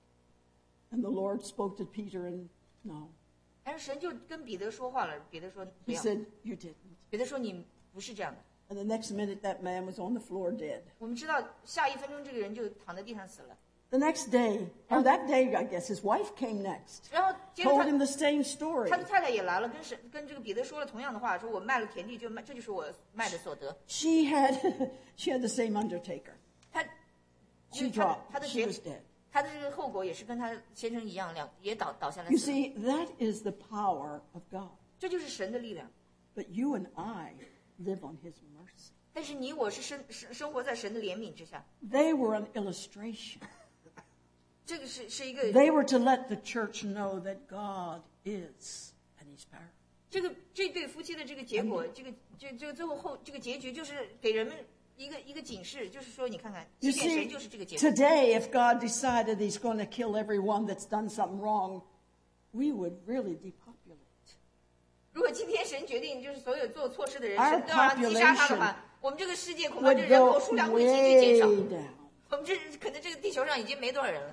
S1: And the Lord spoke to Peter, and no.
S2: 但是神就跟彼得说话了，彼得说不
S1: He
S2: 要。
S1: said, you didn't.
S2: 彼得说你不是这样的。
S1: And the next minute, that man was on the floor dead.
S2: 我们知道下一分钟这个人就躺在地上死了。
S1: The next day, or that day, I guess, his wife came next.
S2: 然后接着
S1: Told
S2: 他
S1: him the same story.
S2: 他的太太也来了，跟这个彼得说了同样的话，说我卖了田地就卖，这就是我卖的所得。
S1: She had the same undertaker.
S2: 他
S1: She
S2: 他的
S1: dropped. She was dead.
S2: 他的这个后果也是跟他先生一样，也倒下来
S1: You
S2: 死了。
S1: see, that is the power of God.
S2: 这就是神的力量。
S1: But you and I live on his mercy.
S2: 但是你我是生活在神的怜悯之下。
S1: They were an illustration.
S2: 这个是一个
S1: They were to let the church know that God is and he's powerful.
S2: 这对夫妻的这个结果，这个最后这个结局就是给人们一个警示，就是说你看看，
S1: You
S2: 即便神
S1: see,
S2: 就是这个结果。
S1: today, if God decided he's going to kill everyone that's done something wrong, we would really depopulate.
S2: 如果今天神决定就是所有做错事的人，
S1: Our
S2: 神都要击杀他的
S1: population
S2: 话，我们这个世界恐怕这
S1: Would
S2: 人口
S1: go
S2: 数量会急剧减少。
S1: way down.
S2: 我们可能这个地球上已经没多少人了。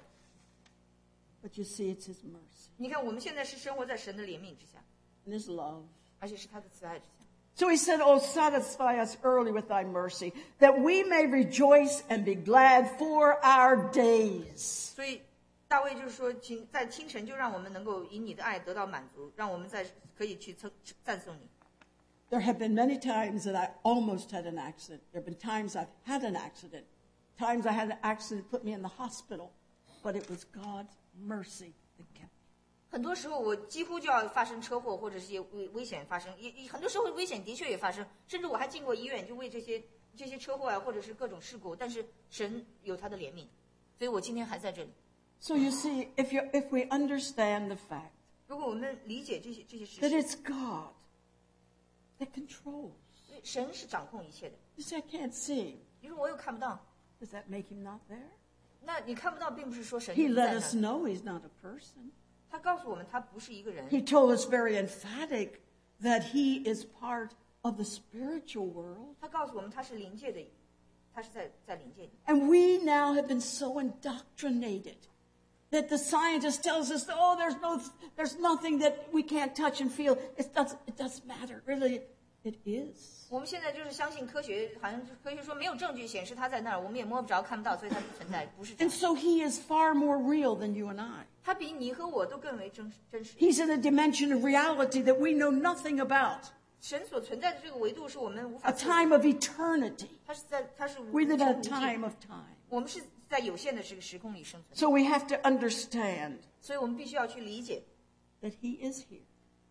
S1: But you see, it's his mercy
S2: 你看，我们现在是生活在神的怜悯之下，
S1: and his love.
S2: 而且是他的慈爱之下。
S1: So he said, Oh, satisfy us early with thy mercy, that we may rejoice and be glad for our days.
S2: 所以大卫就是说，请在清晨就让我们能够以你的爱得到满足，让我们可以去赞颂你。
S1: There have been many times that I almost had an accident. There have been times I've had an accident. Times I had an accident put me in the hospital. But it was God's mercy that kept me.
S2: 很多时候我几乎就要发生车祸或者是一些危险发生，也很多时候危险的确也发生，甚至我还进过医院，就为这些车祸啊或者是各种事故。但是神有他的怜悯，所以我今天还在这里。
S1: So you see, if we understand the fact
S2: 如果我们理解这些事
S1: that
S2: 情，
S1: it's God that controls.
S2: 神是掌控一切的。
S1: You say, I can't see him.
S2: 你说我又看不到，
S1: Does that make him not there?
S2: 那你看不到，并不是说神
S1: He
S2: 不
S1: let
S2: 在
S1: us
S2: 那。
S1: know he's not a person.
S2: 他告诉我们，他不是一个人。
S1: He told us very emphatic that he is part of the spiritual world.
S2: 他告诉我们，他是灵界的，他是在灵界里。
S1: And we now have been so indoctrinated that the scientist tells us, oh, there's nothing that we can't touch and feel. It doesn't matter. Really, it is.
S2: 我们现在就是相信科学，好像科学说没有证据显示他在那儿，我们也摸不着、看不到，所以他不存在，不是这
S1: And
S2: 样。
S1: so he is far more real than you and I.
S2: 他比你和我都更为真实。
S1: He's in a dimension of reality that we know nothing about.
S2: 神所存在的这个维度是我们无法
S1: A
S2: 测度
S1: time of eternity.
S2: 他是无
S1: We live in a
S2: 无穷无尽
S1: time of time.
S2: 我们是在有限的这个时空里生存，
S1: So we have to understand
S2: 所以我们必须要去理解，
S1: that he is here.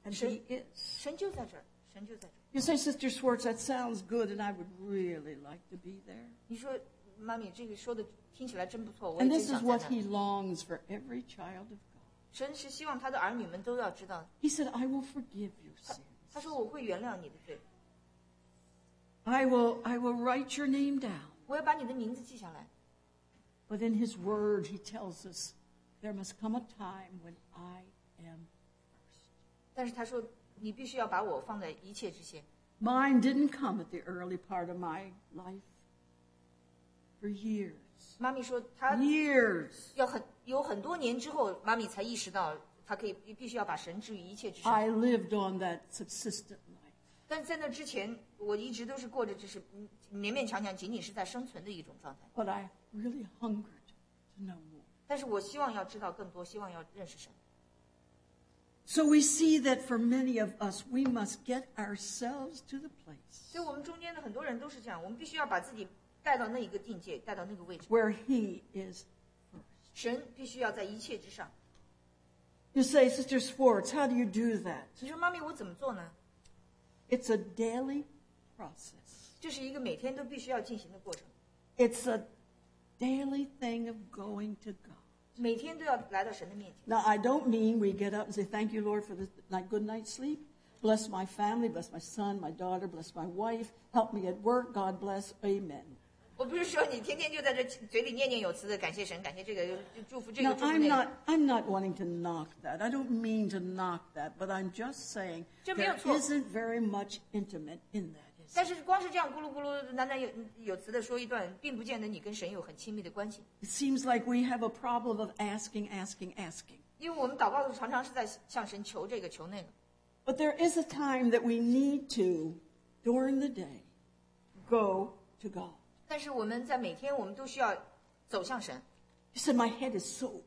S1: And he is.
S2: 神就在这儿，神就在这儿。
S1: You say, Sister Schwartz, that sounds good, and I would really like to be there.
S2: 你说妈咪这个说的听起来真不错，我也
S1: And
S2: 真
S1: this is
S2: 想在
S1: what
S2: 那
S1: he
S2: 里。
S1: longs for every child of God.
S2: 神是希望他的儿女们都要知道，
S1: He said, I will forgive your sins.
S2: 他说我会原谅你的罪，
S1: I will write your name down.
S2: 我要把你的名字记下来。
S1: But in his word, he tells us there must come a time when I am first.
S2: 但是他说你必须要把我放在一切之先。
S1: Mine didn't come at the early part of my life. For years.
S2: 妈咪说她
S1: Years.
S2: 有很多年之后，妈咪才意识到她必须要把神置于一切之上。
S1: I lived on that subsistent life.
S2: 但是在那之前，我一直都是过着就是勉勉强强仅仅是在生存的一种状态。
S1: But I really hungered to know more.
S2: 但是我希望要知道更多，希望要认识神。
S1: So we see that for many of us, we must get ourselves to the place
S2: 所以我们中间的很多人都是这样，我们必须要把自己带到那一个境界，带到那个位置。
S1: where he is first.
S2: 神必须要在一切之上。
S1: You say, Sister Schwartz, how do you do that?
S2: 你说妈咪，我怎么做呢？
S1: It's a daily process.
S2: 这是一个每天都必须要进行的过程，
S1: It's a daily thing of going to God.
S2: 每天都要来到神的面前。
S1: Now, I don't mean we get up and say, thank you, Lord, for this good night's sleep. Bless my family, bless my son, my daughter, bless my wife. Help me at work. God bless. Amen.
S2: 我不是说你天天就在这嘴里念念有词的感谢神，感谢这个，祝福这个，
S1: Now,
S2: 祝福那个。
S1: I'm not wanting to knock that. I don't mean to knock that, but I'm just saying
S2: 这没有
S1: there
S2: 错。
S1: isn't very much intimate in that, is
S2: 但
S1: it?
S2: 是光是这样咕噜咕噜喃喃有词的说一段，并不见得你跟神有很亲密的关系。
S1: It seems like we have a problem of asking.
S2: 因为我们祷告的时候常常是在向神求这个求那个。
S1: But there is a time that we need to, during the day, go to God.
S2: 但是我们在每天我们都需要走向神。
S1: You said, my head is so,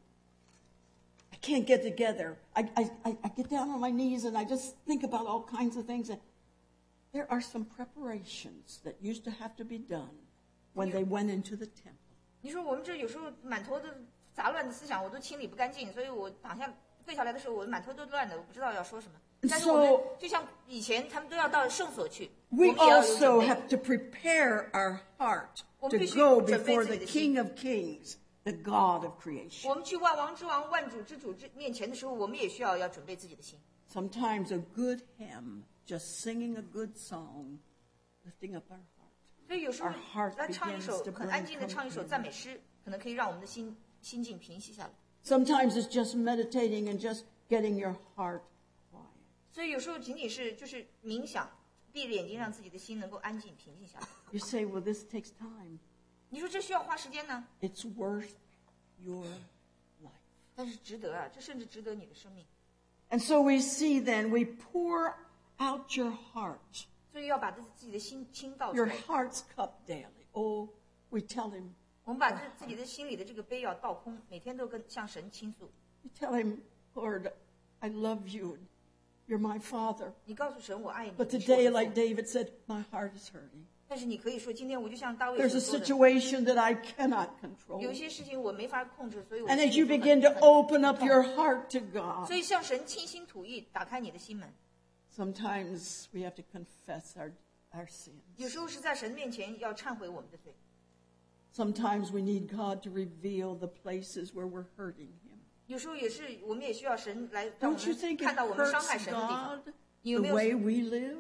S1: I can't get together. I get down on my knees and I just think about all kinds of things. And there are some preparations that used to have to be done when they went into the temple.
S2: 你说我们这有时候满头的杂乱的思想，我都清理不干净，所以我跪下来的时候，我满头都乱的，我不知道要说什么。但是我们就像以前他们都要到圣所去，我
S1: We
S2: 们也要有
S1: also
S2: 准备。
S1: have to prepare our heart to
S2: 我们必须
S1: go
S2: 准备
S1: before
S2: 自己
S1: the
S2: 的心。
S1: King of Kings, the God of creation.
S2: 我们去万王之王、万主之主面前的时候，我们也需要准备自己的心。
S1: Sometimes a good hymn, just singing a good song, lifting up our heart.
S2: 所以有时候
S1: Our heart
S2: 来唱一首
S1: begins to
S2: 很安静的
S1: bring
S2: 唱一首
S1: comfort.
S2: 赞美诗，可能可以让我们的心境平息下来。
S1: Sometimes it's just meditating and just getting your heart quiet.
S2: 所以有时候仅仅是就是冥想，闭着眼睛让自己的心能够安静平静下来。
S1: You say, well, this takes time.
S2: 你说这需要花时间呢，
S1: It's worth your life.
S2: 但是值得啊，这甚至值得你的生命。
S1: And so we see then, we pour out your heart,
S2: 所以要把自己的心倾倒出
S1: your
S2: 来。
S1: heart's cup daily. Oh, we tell him,
S2: 我们把自己的心里的这个杯要倒空，每天都向神倾诉。
S1: we tell him, Lord, I love you. You're my father.
S2: 你告诉神我爱你。
S1: But
S2: 你是我
S1: today,
S2: 的父
S1: like David said, my heart is hurting.
S2: 但是你可以说，今天我就像大卫
S1: There's
S2: 所
S1: a
S2: 说的，
S1: situation that I cannot
S2: 有
S1: control.
S2: 一些事情我没法控制，所以我
S1: And
S2: 心
S1: as
S2: 里
S1: you
S2: 就很
S1: begin to
S2: 很
S1: open up
S2: 痛
S1: your heart to God,
S2: 所以向神倾心吐意，打开你的心门。
S1: sometimes we have to confess our sins.
S2: 有时候是在神面前要忏悔我们的罪，
S1: Sometimes we need God to reveal the places where we're hurting him.
S2: 有时候也是我们也需要神来让我
S1: Don't you
S2: 们
S1: think
S2: 看到
S1: it
S2: 我们伤
S1: hurts
S2: 害神的地方。
S1: God
S2: 你有
S1: the
S2: 没有
S1: way we live?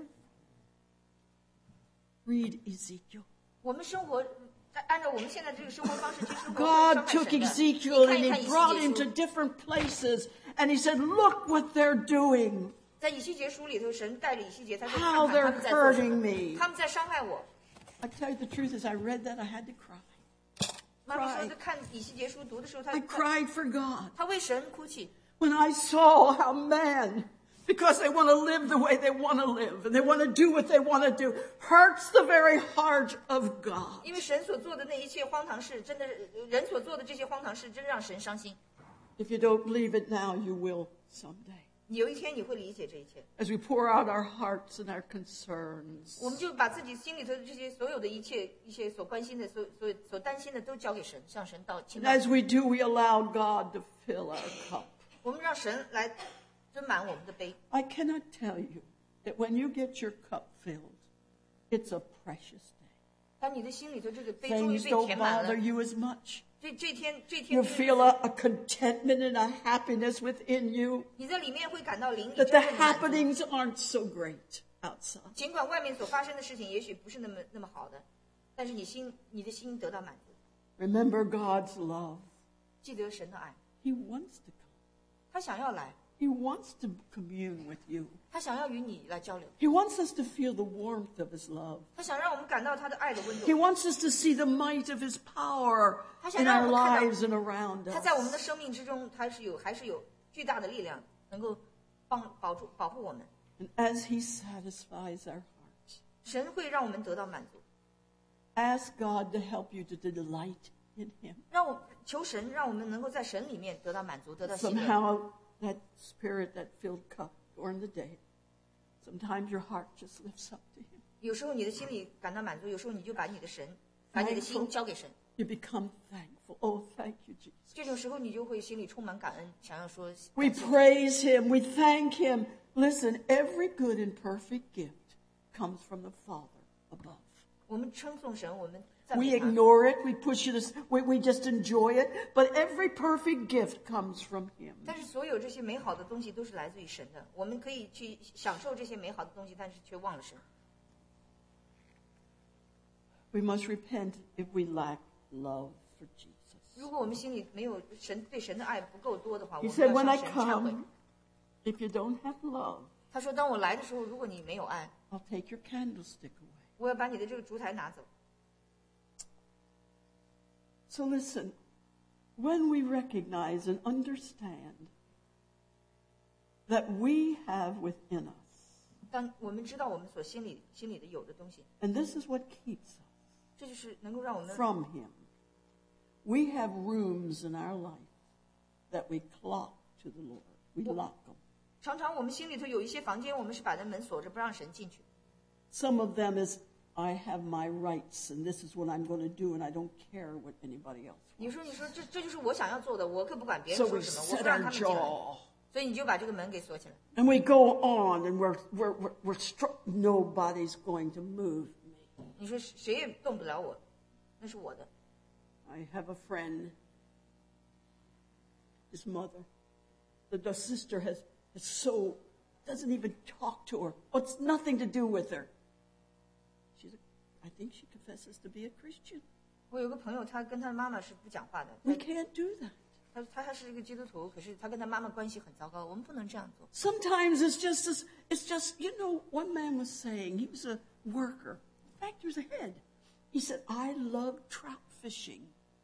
S1: Read Ezekiel.
S2: 我们生活按照我们现在这个生活方式去生活，会
S1: God
S2: 伤害
S1: took
S2: 神的。
S1: Ezekiel
S2: 你
S1: and
S2: 看
S1: he
S2: 一看以西
S1: brought
S2: 结
S1: him to
S2: 书，
S1: different places and he said, look what they're doing,
S2: 在以西结书里头，神带着以西结，他说
S1: how
S2: 看看他
S1: they're
S2: 们在做什
S1: hurting
S2: 么，
S1: me.
S2: 他们在伤害我。
S1: I tell you the truth, as I read that, I had to cry.
S2: 妈妈说，
S1: Cry.
S2: 在看以西结书读的时候，
S1: I cried for God.
S2: 他为神哭泣。
S1: When I saw how man, because they want to live the way they want to live and they want to do what they want to do, hurts the very heart of God.
S2: 因为神所做的那一切荒唐事，真的人所做的这些荒唐事，真让神伤心。
S1: If you don't believe it now, you will someday.
S2: 有一天你会理解这一切。
S1: As we pour out our hearts and our concerns,
S2: 我们就把自己心里头的这些所有的一切所关心的、所担心的，都交给神，向神倾
S1: and
S2: 倒。
S1: as we do, we allow God to fill our cup.
S2: 我们让神来斟满我们的杯。
S1: I cannot tell you that when you get your cup filled, it's a precious day.
S2: 当你的心里头这个杯终于
S1: Things
S2: 被
S1: don't
S2: 填满
S1: bother
S2: 了，
S1: you as much.
S2: 这天
S1: You feel a contentment and a happiness within you
S2: 你在里面会感到灵里
S1: that
S2: 真
S1: the
S2: 正的满足。
S1: happenings aren't so great outside.
S2: 尽管外面所发生的事情也许不是那么好的，但是你的心得到满足。
S1: Remember God's love.
S2: 记得神的爱，
S1: He wants to come.
S2: 他想要来，
S1: He wants to commune with you.
S2: 他想要与你来交流，
S1: He wants us to feel the warmth of His love.
S2: 他想让我们感到他的爱的温
S1: He
S2: 度。
S1: wants us to see the might of His power
S2: 他想
S1: in
S2: 让
S1: our
S2: 我们看到
S1: lives and around
S2: 他在我们
S1: us.
S2: 的生命之中，还是有巨大的力量，能够保护我们。
S1: And as He satisfies our hearts,
S2: 神会让我们得到满足，
S1: ask God to help you to delight in Him.
S2: 让我求神，让我们能够在神里面得到满足，得到喜乐。
S1: Somehow that spirit, that filled cup during the day, sometimes your heart just lifts up to Him.
S2: 有时候你的心里感到满足，有时候你就把你的心交给神。
S1: You become thankful. Oh, thank you, Jesus.
S2: 这种时候你就会心里充满感恩，想要说
S1: We praise Him. We thank Him. Listen, every good and perfect gift comes from the Father above.
S2: 我们称颂神，我们赞
S1: We
S2: 美他。
S1: ignore it. We push it. We just enjoy it. But every perfect gift comes from Him.
S2: 但是所有这些美好的东西都是来自于神的，我们可以去享受这些美好的东西，但是却忘了神。
S1: We must repent if we lack love for Jesus.
S2: 如果我们心里没有对神的爱不够多的话，我
S1: He
S2: 们
S1: said,
S2: 要
S1: when I
S2: 向神忏悔。
S1: come, if you don't have love,
S2: 他说：“当我来的时候，如果你没有爱，
S1: I'll take your candlestick away.
S2: 我要把你的这个烛台拿走。”
S1: So listen, when we recognize and understand that we have within us,
S2: 当我们知道我们所心里的有的东西，
S1: and this is what keeps us
S2: 这就是能够让我们
S1: from Him, we have rooms in our life that we clock to the Lord. We lock them.
S2: 常常我们心里头有一些房间，我们是把那门锁着，不让神进去。
S1: Some of them is, I have my rights, and this is what I'm going to do, and I don't care what anybody else
S2: 你
S1: wants.
S2: 说这就是我想要做的，我可不管别人
S1: So
S2: 说
S1: we
S2: 什么，我
S1: set
S2: 不让
S1: our
S2: 他们进来，
S1: jaw,
S2: 所以你就把这个门给锁起来。
S1: and we go on, and we're strong. Nobody's going to move me.
S2: 你说谁也动不了我，那是我的。
S1: I have a friend, his mother, the sister doesn't even talk to her. Wants nothing to do with her. I think she confesses to be a Christian.
S2: 我有个朋友，他跟他妈妈是不讲话的，
S1: We can't do that.
S2: 他是一个基督徒，可是他跟他妈妈关系很糟糕，我们不能这样做。
S1: Sometimes it's just, one man was saying, he was a worker, factor's ahead. He said, I love trout fishing.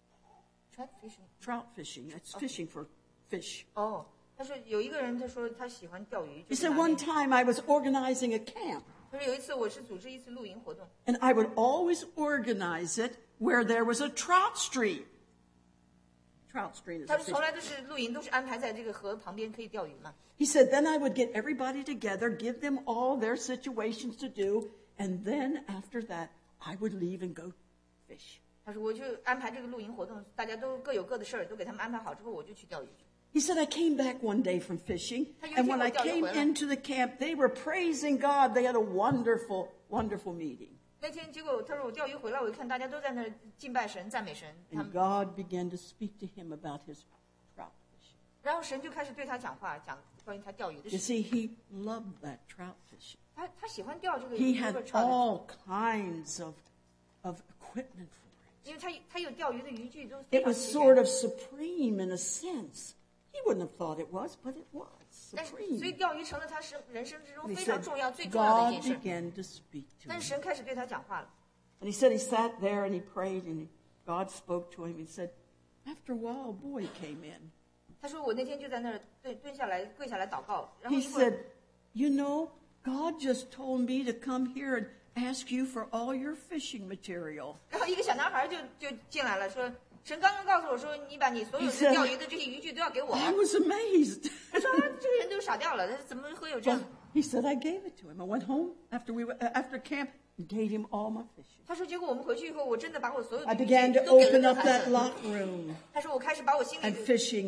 S1: Trout fishing, that's fishing for fish.
S2: 哦，他说有一个人，他说他喜欢钓鱼。
S1: He
S2: 就是
S1: said,
S2: 拿
S1: one
S2: 那
S1: time I was organizing a camp.
S2: 他说有一次我是组织一次露营活动，
S1: And I would always organize it where there was a trout stream. Trout stream is
S2: 他
S1: a
S2: 说
S1: fish.
S2: 从来都是露营都是安排在这个河旁边可以钓鱼嘛。
S1: He said, then I would get everybody together, give them all their situations to do, and then after that, I would leave and go fish.
S2: 他说我就安排这个露营活动，大家都各有各的事儿，都给他们安排好之后，我就去钓鱼去。
S1: He said, I came back one day from fishing, and when I came into the camp, they were praising God. They had a wonderful, wonderful meeting.
S2: 那天结果他说我钓鱼回来，我一看大家都在那儿敬拜神、赞美神，他
S1: And
S2: 们，
S1: God began to speak to him about his trout fishing.
S2: 然后神就开始对他讲话，讲关于他钓鱼的
S1: You
S2: 事。
S1: see, he loved that trout fishing.
S2: 他喜欢钓这个
S1: He
S2: 这
S1: had
S2: 个船，
S1: all kinds of equipment for it.
S2: 因为他有钓鱼的渔具，都非
S1: It
S2: 常
S1: was
S2: 齐
S1: sort
S2: 全。
S1: of supreme in a sense. He wouldn't have thought it was, but it was
S2: 但是，所以
S1: supreme.
S2: 钓鱼成了他人生之中
S1: And he
S2: 非常
S1: said,
S2: 重要、最重要的一
S1: God
S2: 件事。
S1: began to speak to
S2: 但是
S1: him.
S2: 神开始对他讲话了。
S1: And he said he sat there and he prayed and God spoke to him. He said, after a while, a boy came in.
S2: 他说我那天就在那儿蹲下来跪下来祷告，然后
S1: He
S2: 一会儿
S1: said, you know, God just told me to come here and ask you for all your fishing material.
S2: 然后一个小男孩就进来了，说神刚刚告诉我说，你把你所有
S1: He
S2: 的
S1: said-
S2: 钓鱼的这些渔具都要给我。
S1: I was amazed.
S2: 他说、啊、这个人都傻掉了，他怎么会有这样
S1: But？he said, I gave it to him. I went home after camp and gave him all my fishing.
S2: 他说结果我们回去以后，我真的把我所有的
S1: I
S2: 渔
S1: began
S2: 具
S1: to
S2: 都给
S1: open
S2: 了
S1: up
S2: 他。
S1: that lock room
S2: 他说我开始把我心里
S1: and
S2: 的
S1: fishing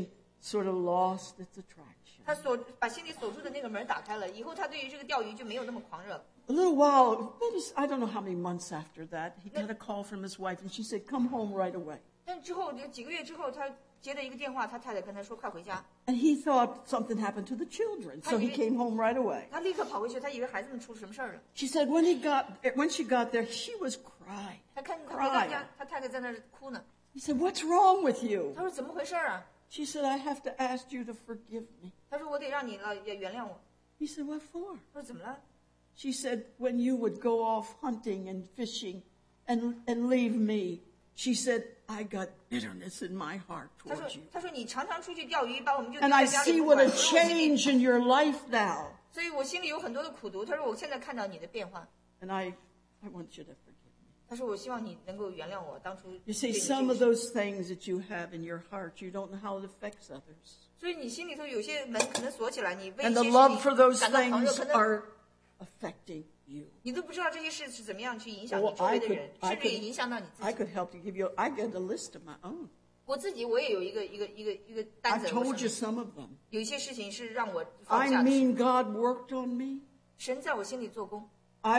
S1: sort of lost its attraction.
S2: 他把心里锁住的那个门打开了，以后他对于这个钓鱼就没有那么狂热了。
S1: A little while, I don't know how many months after that, he got a call from his wife, and she said, "Come home right away."
S2: 但之后就几个月之后，他接了一个电话，他太太跟他说：“快回家。”
S1: And he thought something happened to the children, so he came home right away.
S2: 他立刻跑回去，他以为孩子们出什么事儿了。
S1: She said when she got there, she was crying.
S2: 他回到家，他太太在那儿哭呢。
S1: He said, "What's wrong with you?"
S2: 他说：“怎么回事啊？”
S1: She said, "I have to ask you to forgive me."
S2: 他说：“我得让你也原谅我。”
S1: He said, "What for?"
S2: 他说：“怎么了？”
S1: She said, "When you would go off hunting and fishing and leave me," she said, "I got bitterness in my heart
S2: 他
S1: towards you.
S2: 说你常常出去钓鱼，把我们就
S1: And
S2: 丢
S1: I
S2: 在家里
S1: see
S2: 不
S1: what
S2: 管
S1: a change in your life now.
S2: 所以我心里有很多的苦毒。他说我现在看到你的变化。
S1: And I want you to forgive me."
S2: 他说我希望你能够原谅我当初
S1: You
S2: 对
S1: see,
S2: 你
S1: some
S2: 这
S1: of
S2: 个
S1: those things that you have in your heart, you don't know how it affects others.
S2: 所以你心里头有些门可能锁起来，你为
S1: And
S2: 一
S1: the
S2: 些
S1: love
S2: 事
S1: for
S2: 情
S1: those
S2: 感到狂热，
S1: things
S2: 可能
S1: are affecting you.
S2: 你都不知道这些事是怎么样去影响
S1: Well,
S2: 你周围的人，
S1: I
S2: 甚至也影响到你自
S1: I
S2: 己。
S1: could help you give you, I get a list of my own.
S2: 我自己我也有一个单
S1: I've
S2: 子，我
S1: told you
S2: 生
S1: some of them.
S2: 有一些事情是让我放
S1: I
S2: 不下的。
S1: mean, God worked on me.
S2: 神在我心里做工，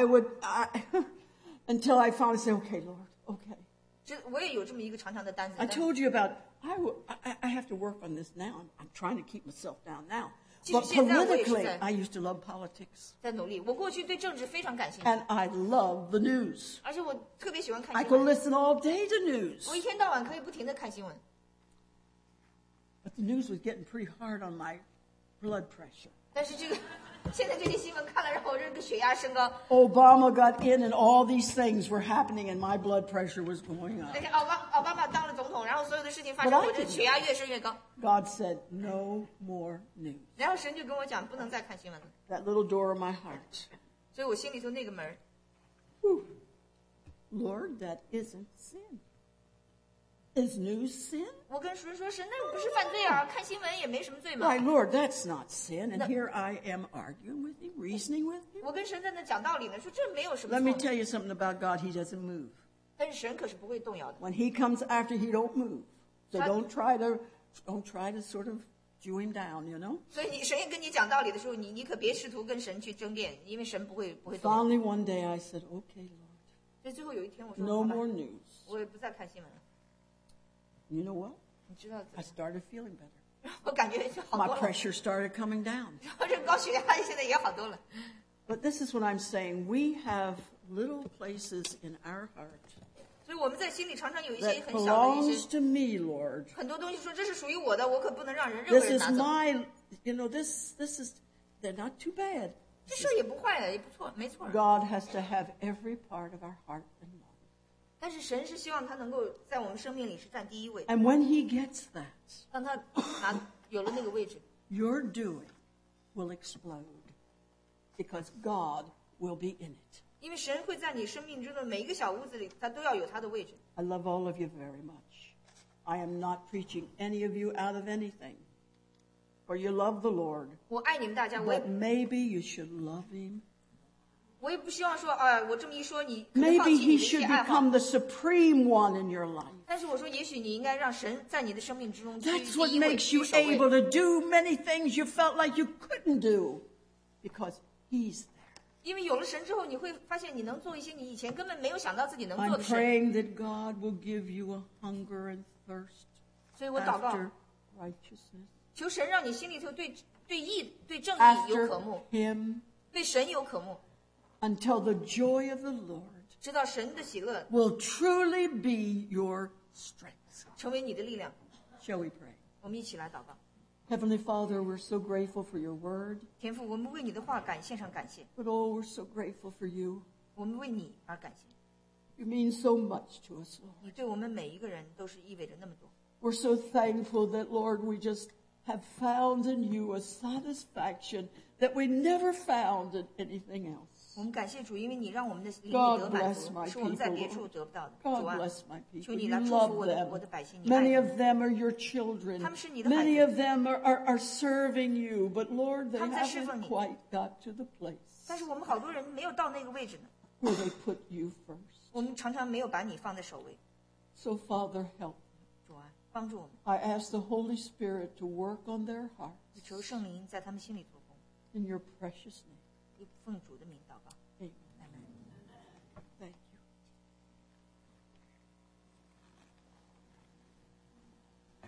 S1: Until I finally say, "Okay, Lord, okay."
S2: 我也有这么一个长长的单子。
S1: I told you about, I have to work on this now. I'm trying to keep myself down now.
S2: 其实
S1: But
S2: 现在我也是
S1: politically,
S2: 在
S1: I used to love politics.
S2: 在努力。我过去对政治非常感兴趣，
S1: And I love the news.
S2: 而且我特别喜欢看
S1: I
S2: 新
S1: could
S2: 闻。
S1: listen all day to news.
S2: 我一天到晚可以不停地看新闻，
S1: But the news was getting pretty hard on my blood pressure.
S2: 但是现在这些新闻看了，让我这个血压升高。
S1: Obama got in and all these things were happening and my blood pressure was going up.
S2: 那天奥巴马当了总统，然后所有的事情发生，
S1: But I
S2: 我这
S1: didn't.
S2: 血压越升越高。
S1: God said, "No more news."
S2: 然后神就跟我讲，不能再看新闻了。
S1: That little door of my heart.
S2: 所以我心里头那个门儿，
S1: Whew. Lord, that isn't sin. Is news sin?
S2: 我跟神说，神那不是犯罪啊，看新闻也没什么罪嘛。
S1: Why, Lord, that's not sin. And here I am arguing with him, reasoning with him.
S2: 我跟神在那讲道理呢，说这没有什么
S1: Let me
S2: 错。
S1: tell you something about God. He doesn't move.
S2: 但是神可是不会动摇的。
S1: When he comes after, he don't move. So
S2: That-
S1: don't try to sort of Jew him down, you know.
S2: 所以神也跟你讲道理的时候，你可别试图跟神去争辩，因为神不会动摇。
S1: Finally, one day I said, "Okay, Lord,
S2: 所以最后有一天我说，
S1: no
S2: 好吧
S1: more news."
S2: 我也不再看新闻了。
S1: You know what?
S2: 你知道怎么
S1: I started feeling better.
S2: 我感觉就好
S1: My
S2: 多了，
S1: pressure started coming down.
S2: 我这高血压现在也好多了。
S1: But this is what I'm saying. We have little places in our heart
S2: 所以我们在心里常常有一些
S1: that
S2: 很小的一
S1: belongs
S2: 些
S1: to me, Lord.
S2: 很多东西，说这是属于我的，我可不能让任何
S1: This
S2: 人
S1: is
S2: 拿走。
S1: my, this is, they're not too bad.
S2: 这事儿也不坏的，也不错，没错。
S1: God has to have every part of our heart and mind.
S2: 但是神是希望他能够在我们生命里是占第一位，
S1: And when he gets that,
S2: 当他有了那个位置，
S1: your doing will explode because God will be in it.
S2: 因为神会在你生命中的每一个小屋子里，他都要有他的位置。
S1: I love all of you very much. I am not preaching any of you out of anything. For you love the Lord.
S2: 我爱你们大家，
S1: But maybe you should love him.
S2: 我也不希望说，我这么一说，你可能放
S1: Maybe
S2: 弃你
S1: he
S2: 的一些
S1: should
S2: 爱好。
S1: become the supreme one in your life.
S2: 但是我说，也许你应该让神在你的生命之中居
S1: That's
S2: 第
S1: what
S2: 一位，
S1: makes
S2: 居
S1: you
S2: 首位。
S1: able to do many things you felt like you couldn't do. Because he's there.
S2: 因为有了神之后，你会发现你能做一些你以前根本没有想到自己能做
S1: I'm
S2: 的事。
S1: praying that God will give you a hunger and thirst
S2: 所以我祷告，
S1: after righteousness.
S2: 求神让你心里头对义、对正义有渴
S1: After
S2: 慕，
S1: him.
S2: 对神有渴慕，
S1: Until the joy of the Lord
S2: 知道神的喜乐
S1: will truly be your strength.
S2: 成为你的力量。
S1: Shall we pray?
S2: 我们一起来祷告。
S1: Heavenly Father, we're so grateful for your word,
S2: 天父，我们为你的话献上感谢，
S1: but oh, we're so grateful for you.
S2: 我们为你而感谢。
S1: You mean so much to us, Lord.
S2: 你对我们每一个人都是意味着那么多。
S1: We're so thankful that, Lord, we just have found in you a satisfaction that we never found in anything else.
S2: 我们感谢主，因为你让我们的灵里
S1: God
S2: 得满
S1: bless
S2: 足，
S1: my
S2: 是我们在
S1: people,
S2: 别处
S1: Lord.
S2: 得不到的。
S1: God
S2: 主啊，
S1: bless my
S2: 求
S1: people.
S2: 你
S1: You
S2: 来祝福
S1: love
S2: 我的
S1: them.
S2: 百姓，你爱
S1: Many
S2: 他
S1: of
S2: 们。
S1: them are your children.
S2: 他们是你的孩子。
S1: Many of them are serving you, but Lord, they
S2: 他们在侍奉
S1: haven't
S2: 你。
S1: quite got to the place
S2: 但是我们好多人没有到那个位置呢，
S1: where they put you first.
S2: 我们常常没有把你放在首位。
S1: So, Father, help.
S2: 主啊， 帮助我们。
S1: I ask the Holy Spirit to work on their hearts
S2: 求圣灵在他们心里做工，
S1: in your precious name.
S2: 奉主的名祷告。